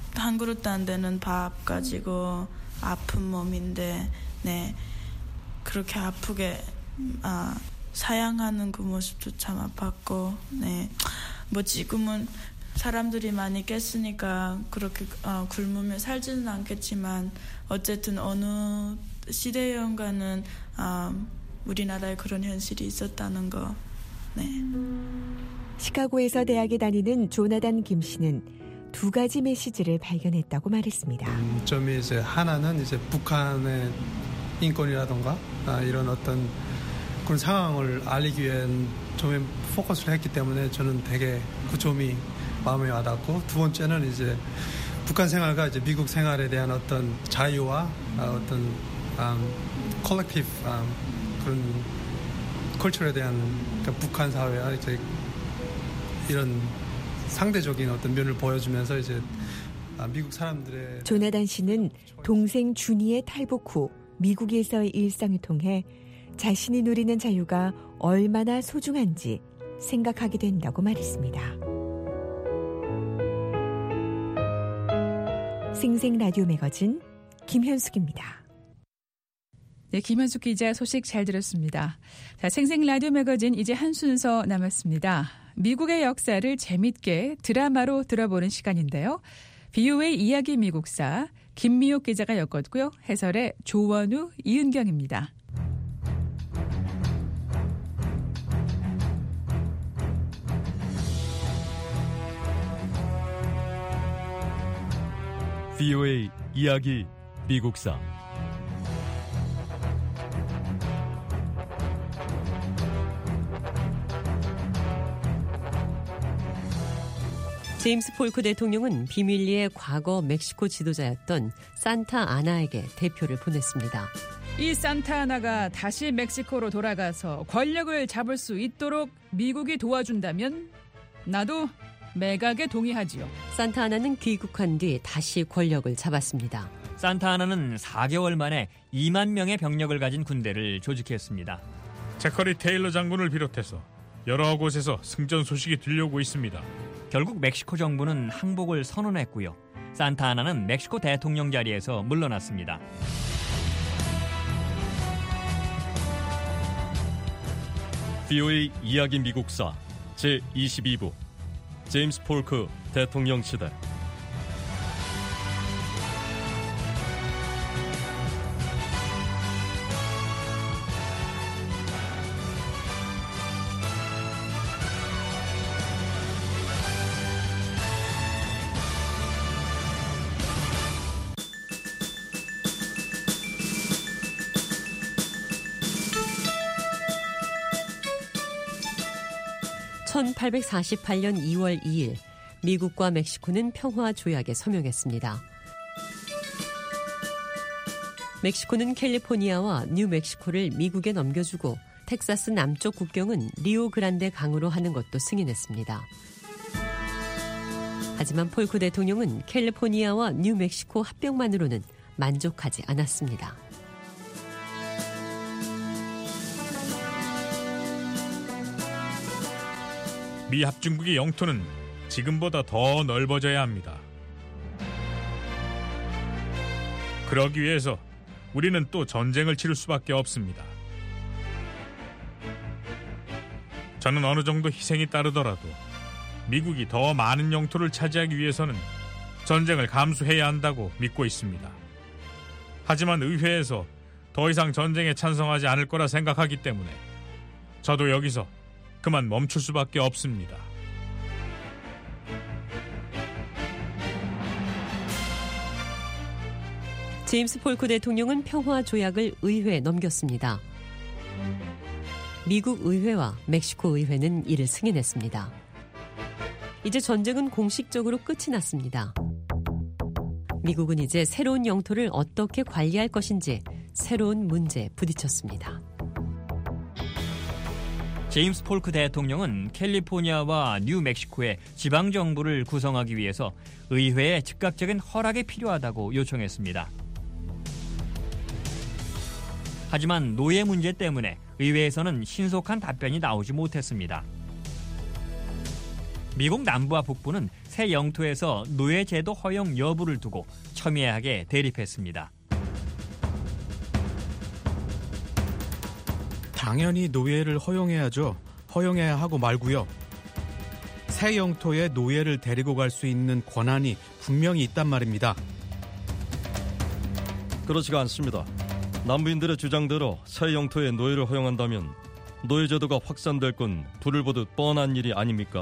한 그릇도 안 되는 밥 가지고 아픈 몸인데 네 그렇게 아프게 아, 사양하는 그 모습도 참 아팠고 네 뭐 지금은 사람들이 많이 깼으니까 그렇게 어, 굶으며 살지는 않겠지만 어쨌든 어느 시대연가는 어, 우리나라에 그런 현실이 있었다는 거. 네. 시카고에서 대학에 다니는 조나단 김 씨는 두 가지 메시지를 발견했다고 말했습니다. 음, 점이 이제 하나는 이제 북한의 인권이라던가 아, 이런 어떤 그런 상황을 알리기 위한 점에 포커스를 했기 때문에 저는 되게 그 점이 마음에 와닿고, 두 번째는 이제 북한 생활과 이제 미국 생활에 대한 어떤 자유와 아, 어떤 음, 컬렉티브 음, 그런 컬처에 대한 그러니까 북한 사회와 이제 이런 상대적인 어떤 면을 보여주면서 이제 미국 사람들의 조나단 씨는 동생 준이의 탈북 후 미국에서의 일상을 통해 자신이 누리는 자유가 얼마나 소중한지 생각하게 된다고 말했습니다. 생생 라디오 매거진 김현숙입니다. 네, 김현숙 기자 소식 잘 들었습니다. 자, 생생 라디오 매거진 이제 한 순서 남았습니다. 미국의 역사를 재밌게 드라마로 들어보는 시간인데요. 비오에이 이야기 미국사 김미옥 기자가 엮었고요. 해설의 조원우, 이은경입니다. 비오에이 이야기 미국사 제임스 폴크 대통령은 비밀리에 과거 멕시코 지도자였던 산타 아나에게 대표를 보냈습니다. 이 산타 아나가 다시 멕시코로 돌아가서 권력을 잡을 수 있도록 미국이 도와준다면 나도 매각에 동의하지요. 산타 아나는 귀국한 뒤 다시 권력을 잡았습니다. 산타 아나는 사 개월 만에 이만 명의 병력을 가진 군대를 조직했습니다. 제커리 테일러 장군을 비롯해서 여러 곳에서 승전 소식이 들려오고 있습니다. 결국 멕시코 정부는 항복을 선언했고요. 산타 아나는 멕시코 대통령 자리에서 물러났습니다. 비오에이 이야기 미국사 제이십이 부 제임스 폴크 대통령 시대. 천팔백사십팔 년 이월 이일 미국과 멕시코는 평화 조약에 서명했습니다. 멕시코는 캘리포니아와 뉴멕시코를 미국에 넘겨주고 텍사스 남쪽 국경은 리오그란데 강으로 하는 것도 승인했습니다. 하지만 폴크 대통령은 캘리포니아와 뉴멕시코 합병만으로는 만족하지 않았습니다. 미 합중국의 영토는 지금보다 더 넓어져야 합니다. 그러기 위해서 우리는 또 전쟁을 치를 수밖에 없습니다. 저는 어느 정도 희생이 따르더라도 미국이 더 많은 영토를 차지하기 위해서는 전쟁을 감수해야 한다고 믿고 있습니다. 하지만 의회에서 더 이상 전쟁에 찬성하지 않을 거라 생각하기 때문에 저도 여기서 그만 멈출 수밖에 없습니다. 제임스 폴크 대통령은 평화 조약을 의회에 넘겼습니다. 미국 의회와 멕시코 의회는 이를 승인했습니다. 이제 전쟁은 공식적으로 끝이 났습니다. 미국은 이제 새로운 영토를 어떻게 관리할 것인지 새로운 문제에 부딪혔습니다. 제임스 폴크 대통령은 캘리포니아와 뉴멕시코의 지방정부를 구성하기 위해서 의회의 즉각적인 허락이 필요하다고 요청했습니다. 하지만 노예 문제 때문에 의회에서는 신속한 답변이 나오지 못했습니다. 미국 남부와 북부는 새 영토에서 노예 제도 허용 여부를 두고 첨예하게 대립했습니다. 당연히 노예를 허용해야죠. 허용해야 하고 말고요. 새 영토에 노예를 데리고 갈 수 있는 권한이 분명히 있단 말입니다. 그렇지가 않습니다. 남부인들의 주장대로 새 영토에 노예를 허용한다면 노예 제도가 확산될 건 불을 보듯 뻔한 일이 아닙니까?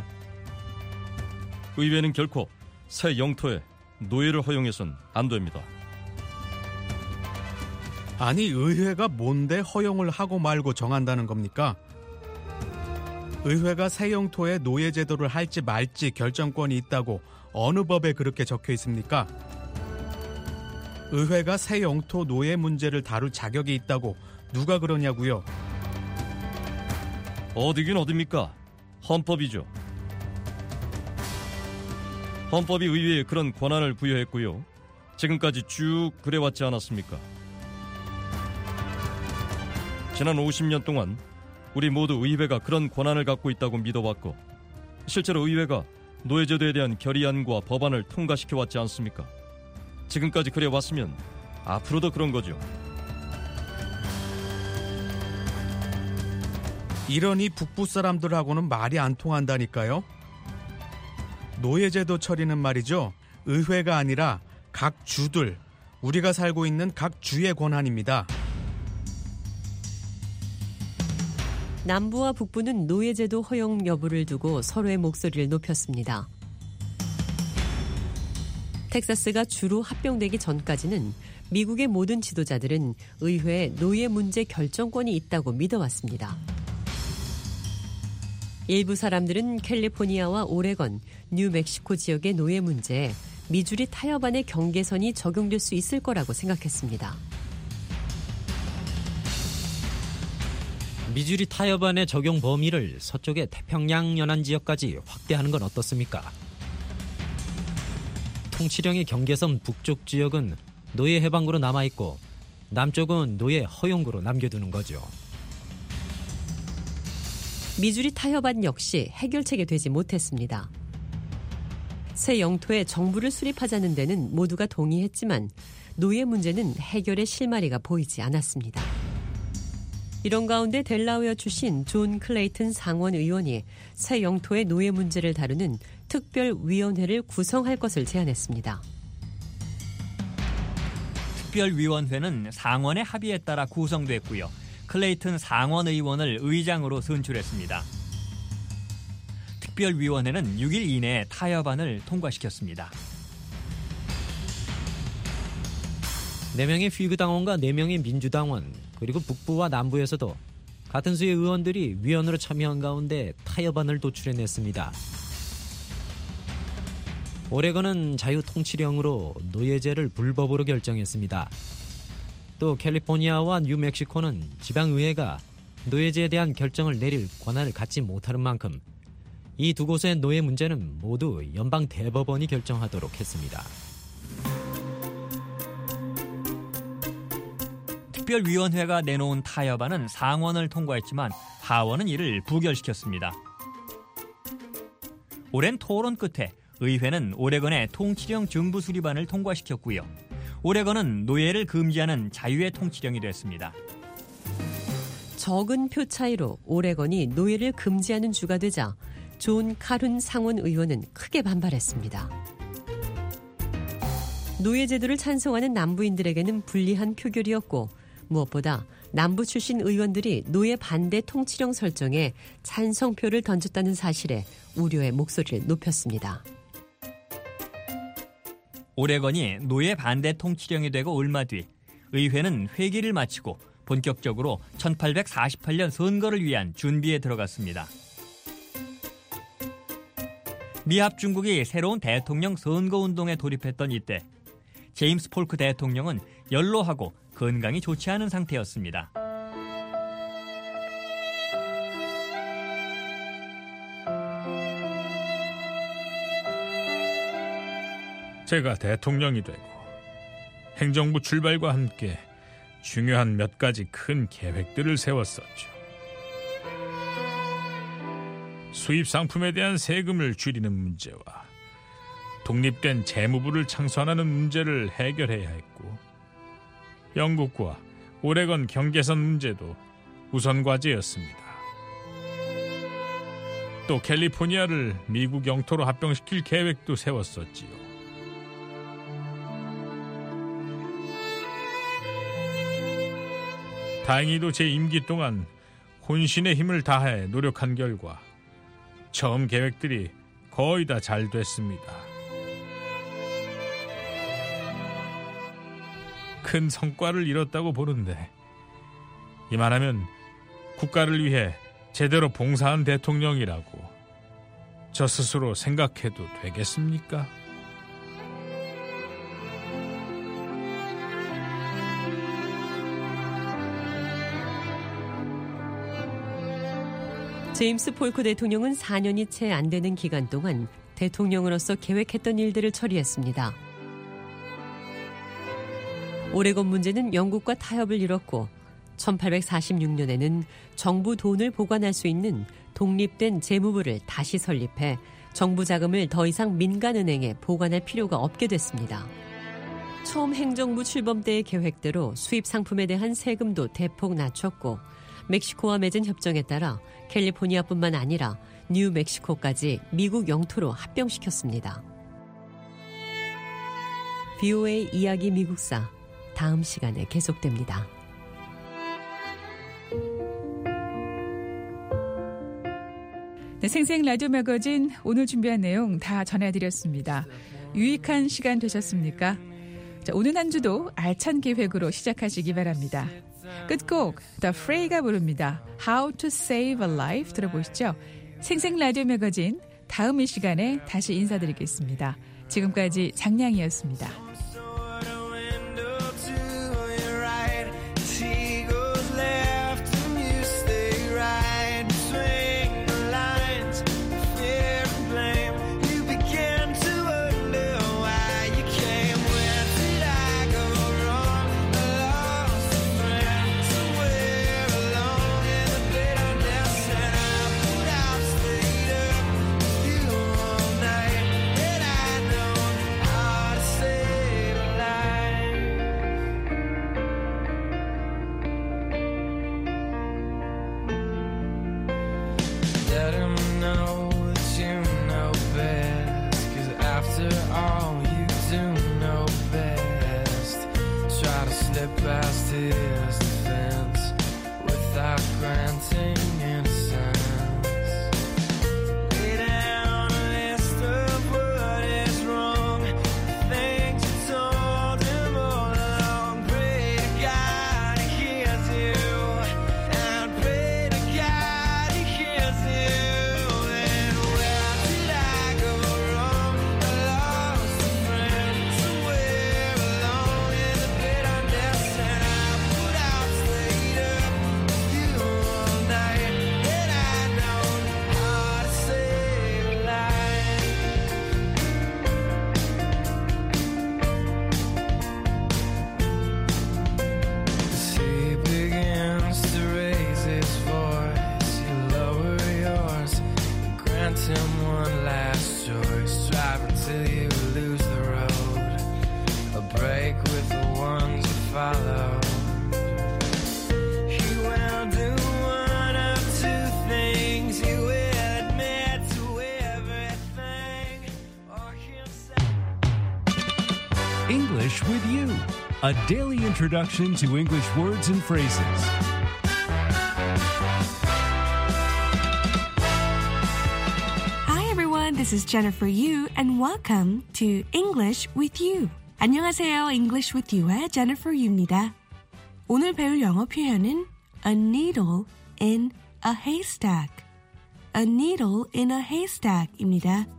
의회는 결코 새 영토에 노예를 허용해선 안 됩니다. 아니, 의회가 뭔데 허용을 하고 말고 정한다는 겁니까? 의회가 새 영토에 노예 제도를 할지 말지 결정권이 있다고 어느 법에 그렇게 적혀 있습니까? 의회가 새 영토 노예 문제를 다룰 자격이 있다고 누가 그러냐고요? 어디긴 어딥니까? 헌법이죠. 헌법이 의회에 그런 권한을 부여했고요. 지금까지 쭉 그래왔지 않았습니까? 지난 오십 년 동안 우리 모두 의회가 그런 권한을 갖고 있다고 믿어왔고, 실제로 의회가 노예제도에 대한 결의안과 법안을 통과시켜왔지 않습니까? 지금까지 그래왔으면 앞으로도 그런 거죠. 이러니 북부 사람들하고는 말이 안 통한다니까요. 노예제도 처리는 말이죠. 의회가 아니라 각 주들, 우리가 살고 있는 각 주의 권한입니다. 남부와 북부는 노예제도 허용 여부를 두고 서로의 목소리를 높였습니다. 텍사스가 주로 합병되기 전까지는 미국의 모든 지도자들은 의회에 노예 문제 결정권이 있다고 믿어왔습니다. 일부 사람들은 캘리포니아와 오레건, 뉴멕시코 지역의 노예 문제에 미주리 타협안의 경계선이 적용될 수 있을 거라고 생각했습니다. 미주리 타협안의 적용 범위를 서쪽의 태평양 연안 지역까지 확대하는 건 어떻습니까? 통치령의 경계선 북쪽 지역은 노예 해방구로 남아있고 남쪽은 노예 허용구로 남겨두는 거죠. 미주리 타협안 역시 해결책이 되지 못했습니다. 새 영토에 정부를 수립하자는 데는 모두가 동의했지만 노예 문제는 해결의 실마리가 보이지 않았습니다. 이런 가운데 델라웨어 출신 존 클레이튼 상원 의원이 새 영토의 노예 문제를 다루는 특별위원회를 구성할 것을 제안했습니다. 특별위원회는 상원의 합의에 따라 구성됐고요. 클레이튼 상원 의원을 의장으로 선출했습니다. 특별위원회는 육 일 이내에 타협안을 통과시켰습니다. 네 명의 휘그당원과 네 명의 민주당원, 그리고 북부와 남부에서도 같은 수의 의원들이 위원으로 참여한 가운데 타협안을 도출해냈습니다. 오레건은 자유통치령으로 노예제를 불법으로 결정했습니다. 또 캘리포니아와 뉴멕시코는 지방의회가 노예제에 대한 결정을 내릴 권한을 갖지 못하는 만큼 이 두 곳의 노예 문제는 모두 연방 대법원이 결정하도록 했습니다. 특별위원회가 내놓은 타협안은 상원을 통과했지만 하원은 이를 부결시켰습니다. 오랜 토론 끝에 의회는 오레건의 통치령 정부 수립안을 통과시켰고요. 오레건은 노예를 금지하는 자유의 통치령이 됐습니다. 적은 표 차이로 오레건이 노예를 금지하는 주가 되자 존 카룬 상원 의원은 크게 반발했습니다. 노예 제도를 찬성하는 남부인들에게는 불리한 표결이었고 무엇보다 남부 출신 의원들이 노예 반대 통치령 설정에 찬성표를 던졌다는 사실에 우려의 목소리를 높였습니다. 오레건이 노예 반대 통치령이 되고 얼마 뒤 의회는 회기를 마치고 본격적으로 천팔백사십팔 년 선거를 위한 준비에 들어갔습니다. 미합 중국이 새로운 대통령 선거운동에 돌입했던 이때 제임스 폴크 대통령은 연로하고 건강이 좋지 않은 상태였습니다. 제가 대통령이 되고 행정부 출발과 함께 중요한 몇 가지 큰 계획들을 세웠었죠. 수입 상품에 대한 세금을 줄이는 문제와 독립된 재무부를 창설하는 문제를 해결해야 했고, 영국과 오레건 경계선 문제도 우선 과제였습니다. 또 캘리포니아를 미국 영토로 합병시킬 계획도 세웠었지요. 다행히도 제 임기 동안 혼신의 힘을 다해 노력한 결과 처음 계획들이 거의 다 잘 됐습니다. 큰 성과를 이뤘다고 보는데, 이만하면 국가를 위해 제대로 봉사한 대통령이라고 저 스스로 생각해도 되겠습니까? 제임스 폴크 대통령은 사 년이 채 안 되는 기간 동안 대통령으로서 계획했던 일들을 처리했습니다. 오레곤 문제는 영국과 타협을 이뤘고, 천팔백사십육 년에는 정부 돈을 보관할 수 있는 독립된 재무부를 다시 설립해 정부 자금을 더 이상 민간은행에 보관할 필요가 없게 됐습니다. 처음 행정부 출범 때의 계획대로 수입 상품에 대한 세금도 대폭 낮췄고, 멕시코와 맺은 협정에 따라 캘리포니아뿐만 아니라 뉴멕시코까지 미국 영토로 합병시켰습니다. 비오에이 이야기 미국사, 다음 시간에 계속됩니다. 네, 생생 라디오 매거진 오늘 준비한 내용 다 전해드렸습니다. 유익한 시간 되셨습니까? 자, 오늘 한 주도 알찬 계획으로 시작하시기 바랍니다. 끝곡 The Fray가 부릅니다. How to Save a Life 들어보시죠. 생생 라디오 매거진 다음 이 시간에 다시 인사드리겠습니다. 지금까지 장량이었습니다. Past his defense without granting innocence. Lay down a list of what is wrong, the things you told him all along. Pray to God he hears you, and pray to God he hears you. And where did I go wrong? I lost a friend somewhere along in the bitterness. Him one last choice, drive until you lose the road, a break with the ones you follow. He will do one of two things. He will admit to everything, or he'll say English with You, a daily introduction to English words and phrases. This is Jennifer Yu and welcome to English with You. 안녕하세요. English with You의 Jennifer Yu입니다. 오늘 배울 영어 표현은 a needle in a haystack. a needle in a haystack입니다.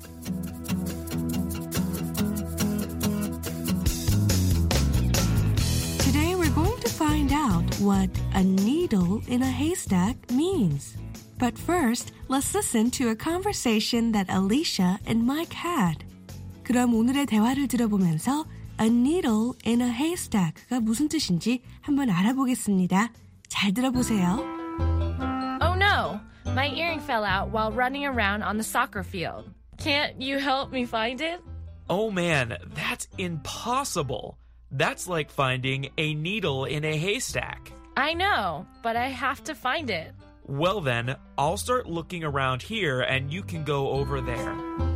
Today we're going to find out what a needle in a haystack means. But first, let's listen to a conversation that Alicia and Mike had. 그럼 오늘의 대화를 들어보면서 a needle in a haystack가 무슨 뜻인지 한번 알아보겠습니다. 잘 들어보세요. Oh no, My earring fell out while running around on the soccer field. Can't you help me find it? Oh man, that's impossible. That's like finding a needle in a haystack. I know, but I have to find it. Well then, I'll start looking around here and you can go over there.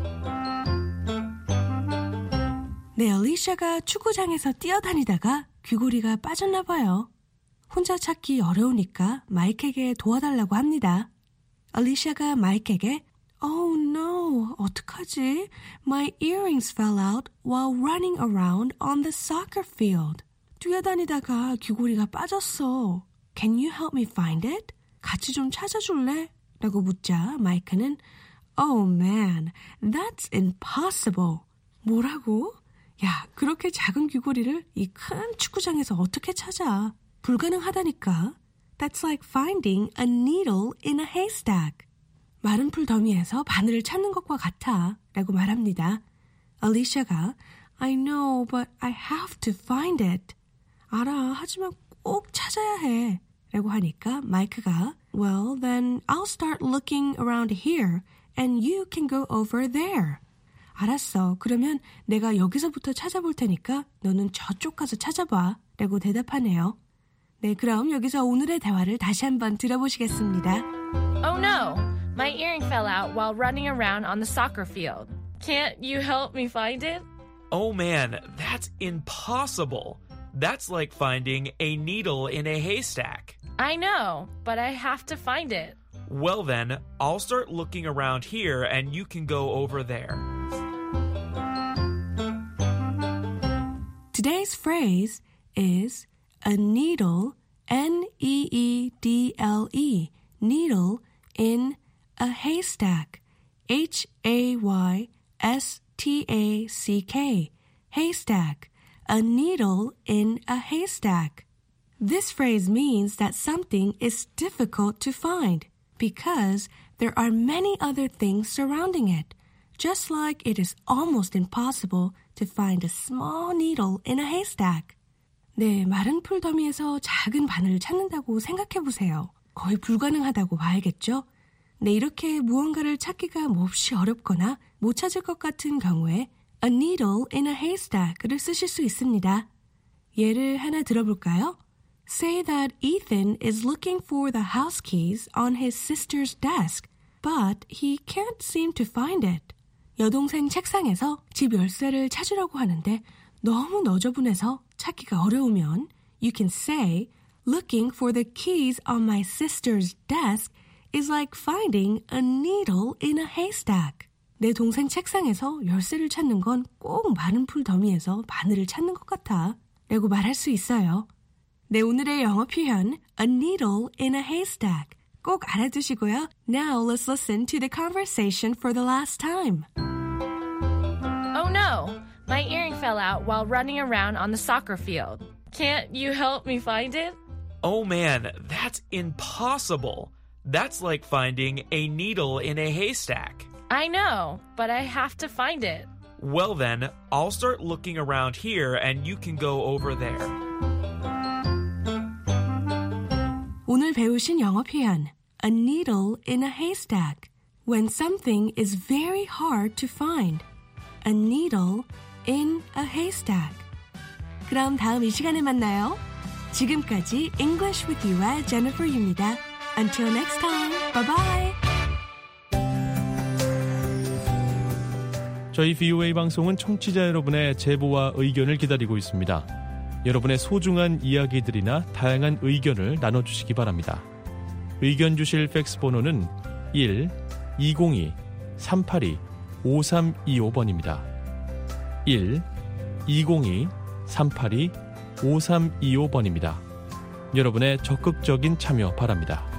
네, 얼리샤가 축구장에서 뛰어다니다가 귀고리가 빠졌나 봐요. 혼자 찾기 어려우니까 마이크에게 도와달라고 합니다. 얼리샤가 마이크에게 Oh no, 어떡하지? My earrings fell out while running around on the soccer field. 뛰어다니다가 귀고리가 빠졌어. Can you help me find it? 같이 좀 찾아줄래? 라고 묻자 마이크는 Oh man, that's impossible. 뭐라고? 야, 그렇게 작은 귀고리를 이 큰 축구장에서 어떻게 찾아? 불가능하다니까. That's like finding a needle in a haystack. 마른 풀 더미에서 바늘을 찾는 것과 같아 라고 말합니다. 알리샤가 I know, but I have to find it. 알아, 하지만 꼭 찾아야 해 라고 하니까 마이크가 Well, then I'll start looking around here and you can go over there. 알았어. 그러면 내가 여기서부터 찾아볼 테니까 너는 저쪽 가서 찾아봐 라고 대답하네요. 네, 그럼 여기서 오늘의 대화를 다시 한번 들어보시겠습니다. Oh no, my earring fell out while running around on the soccer field. Can't you help me find it? Oh man, that's impossible. That's like finding a needle in a haystack. I know, but I have to find it. Well then, I'll start looking around here and you can go over there. Today's phrase is a needle, N E E D L E, needle in a haystack, H A Y S T A C K, haystack, a needle in a haystack. This phrase means that something is difficult to find because there are many other things surrounding it, just like it is almost impossible to find a small needle in a haystack. 네, 마른 풀 더미에서 작은 바늘을 찾는다고 생각해보세요. 거의 불가능하다고 봐야겠죠? 네, 이렇게 무언가를 찾기가 몹시 어렵거나 못 찾을 것 같은 경우에 a needle in a haystack를 쓰실 수 있습니다. 예를 하나 들어볼까요? Say that Ethan is looking for the house keys on his sister's desk, but he can't seem to find it. 여동생 책상에서 집 열쇠를 찾으려고 하는데 너무 너저분해서 찾기가 어려우면 you can say, looking for the keys on my sister's desk is like finding a needle in a haystack. 내 동생 책상에서 열쇠를 찾는 건 꼭 마른 풀 더미에서 바늘을 찾는 것 같아 라고 말할 수 있어요. 네, 오늘의 영어 표현 a needle in a haystack 꼭 알아두시고요. Now let's listen to the conversation for the last time. Oh no, my earring fell out while running around on the soccer field. Can't you help me find it? Oh man, that's impossible. That's like finding a needle in a haystack. I know, but I have to find it. Well then, I'll start looking around here and you can go over there. 오늘 배우신 영어 표현 a needle in a haystack. When something is very hard to find. A needle in a haystack. 그럼 다음 이 시간에 만나요. 지금까지 English with You와 Jennifer Yu입니다. Until next time. Bye bye. 저희 브이오에이 방송은 청취자 여러분의 제보와 의견을 기다리고 있습니다. 여러분의 소중한 이야기들이나 다양한 의견을 나눠주시기 바랍니다. 의견 주실 팩스 번호는 일 이공이 삼팔이 오삼이오 번입니다. 일 이공이 삼팔이 오삼이오 번입니다. 여러분의 적극적인 참여 바랍니다.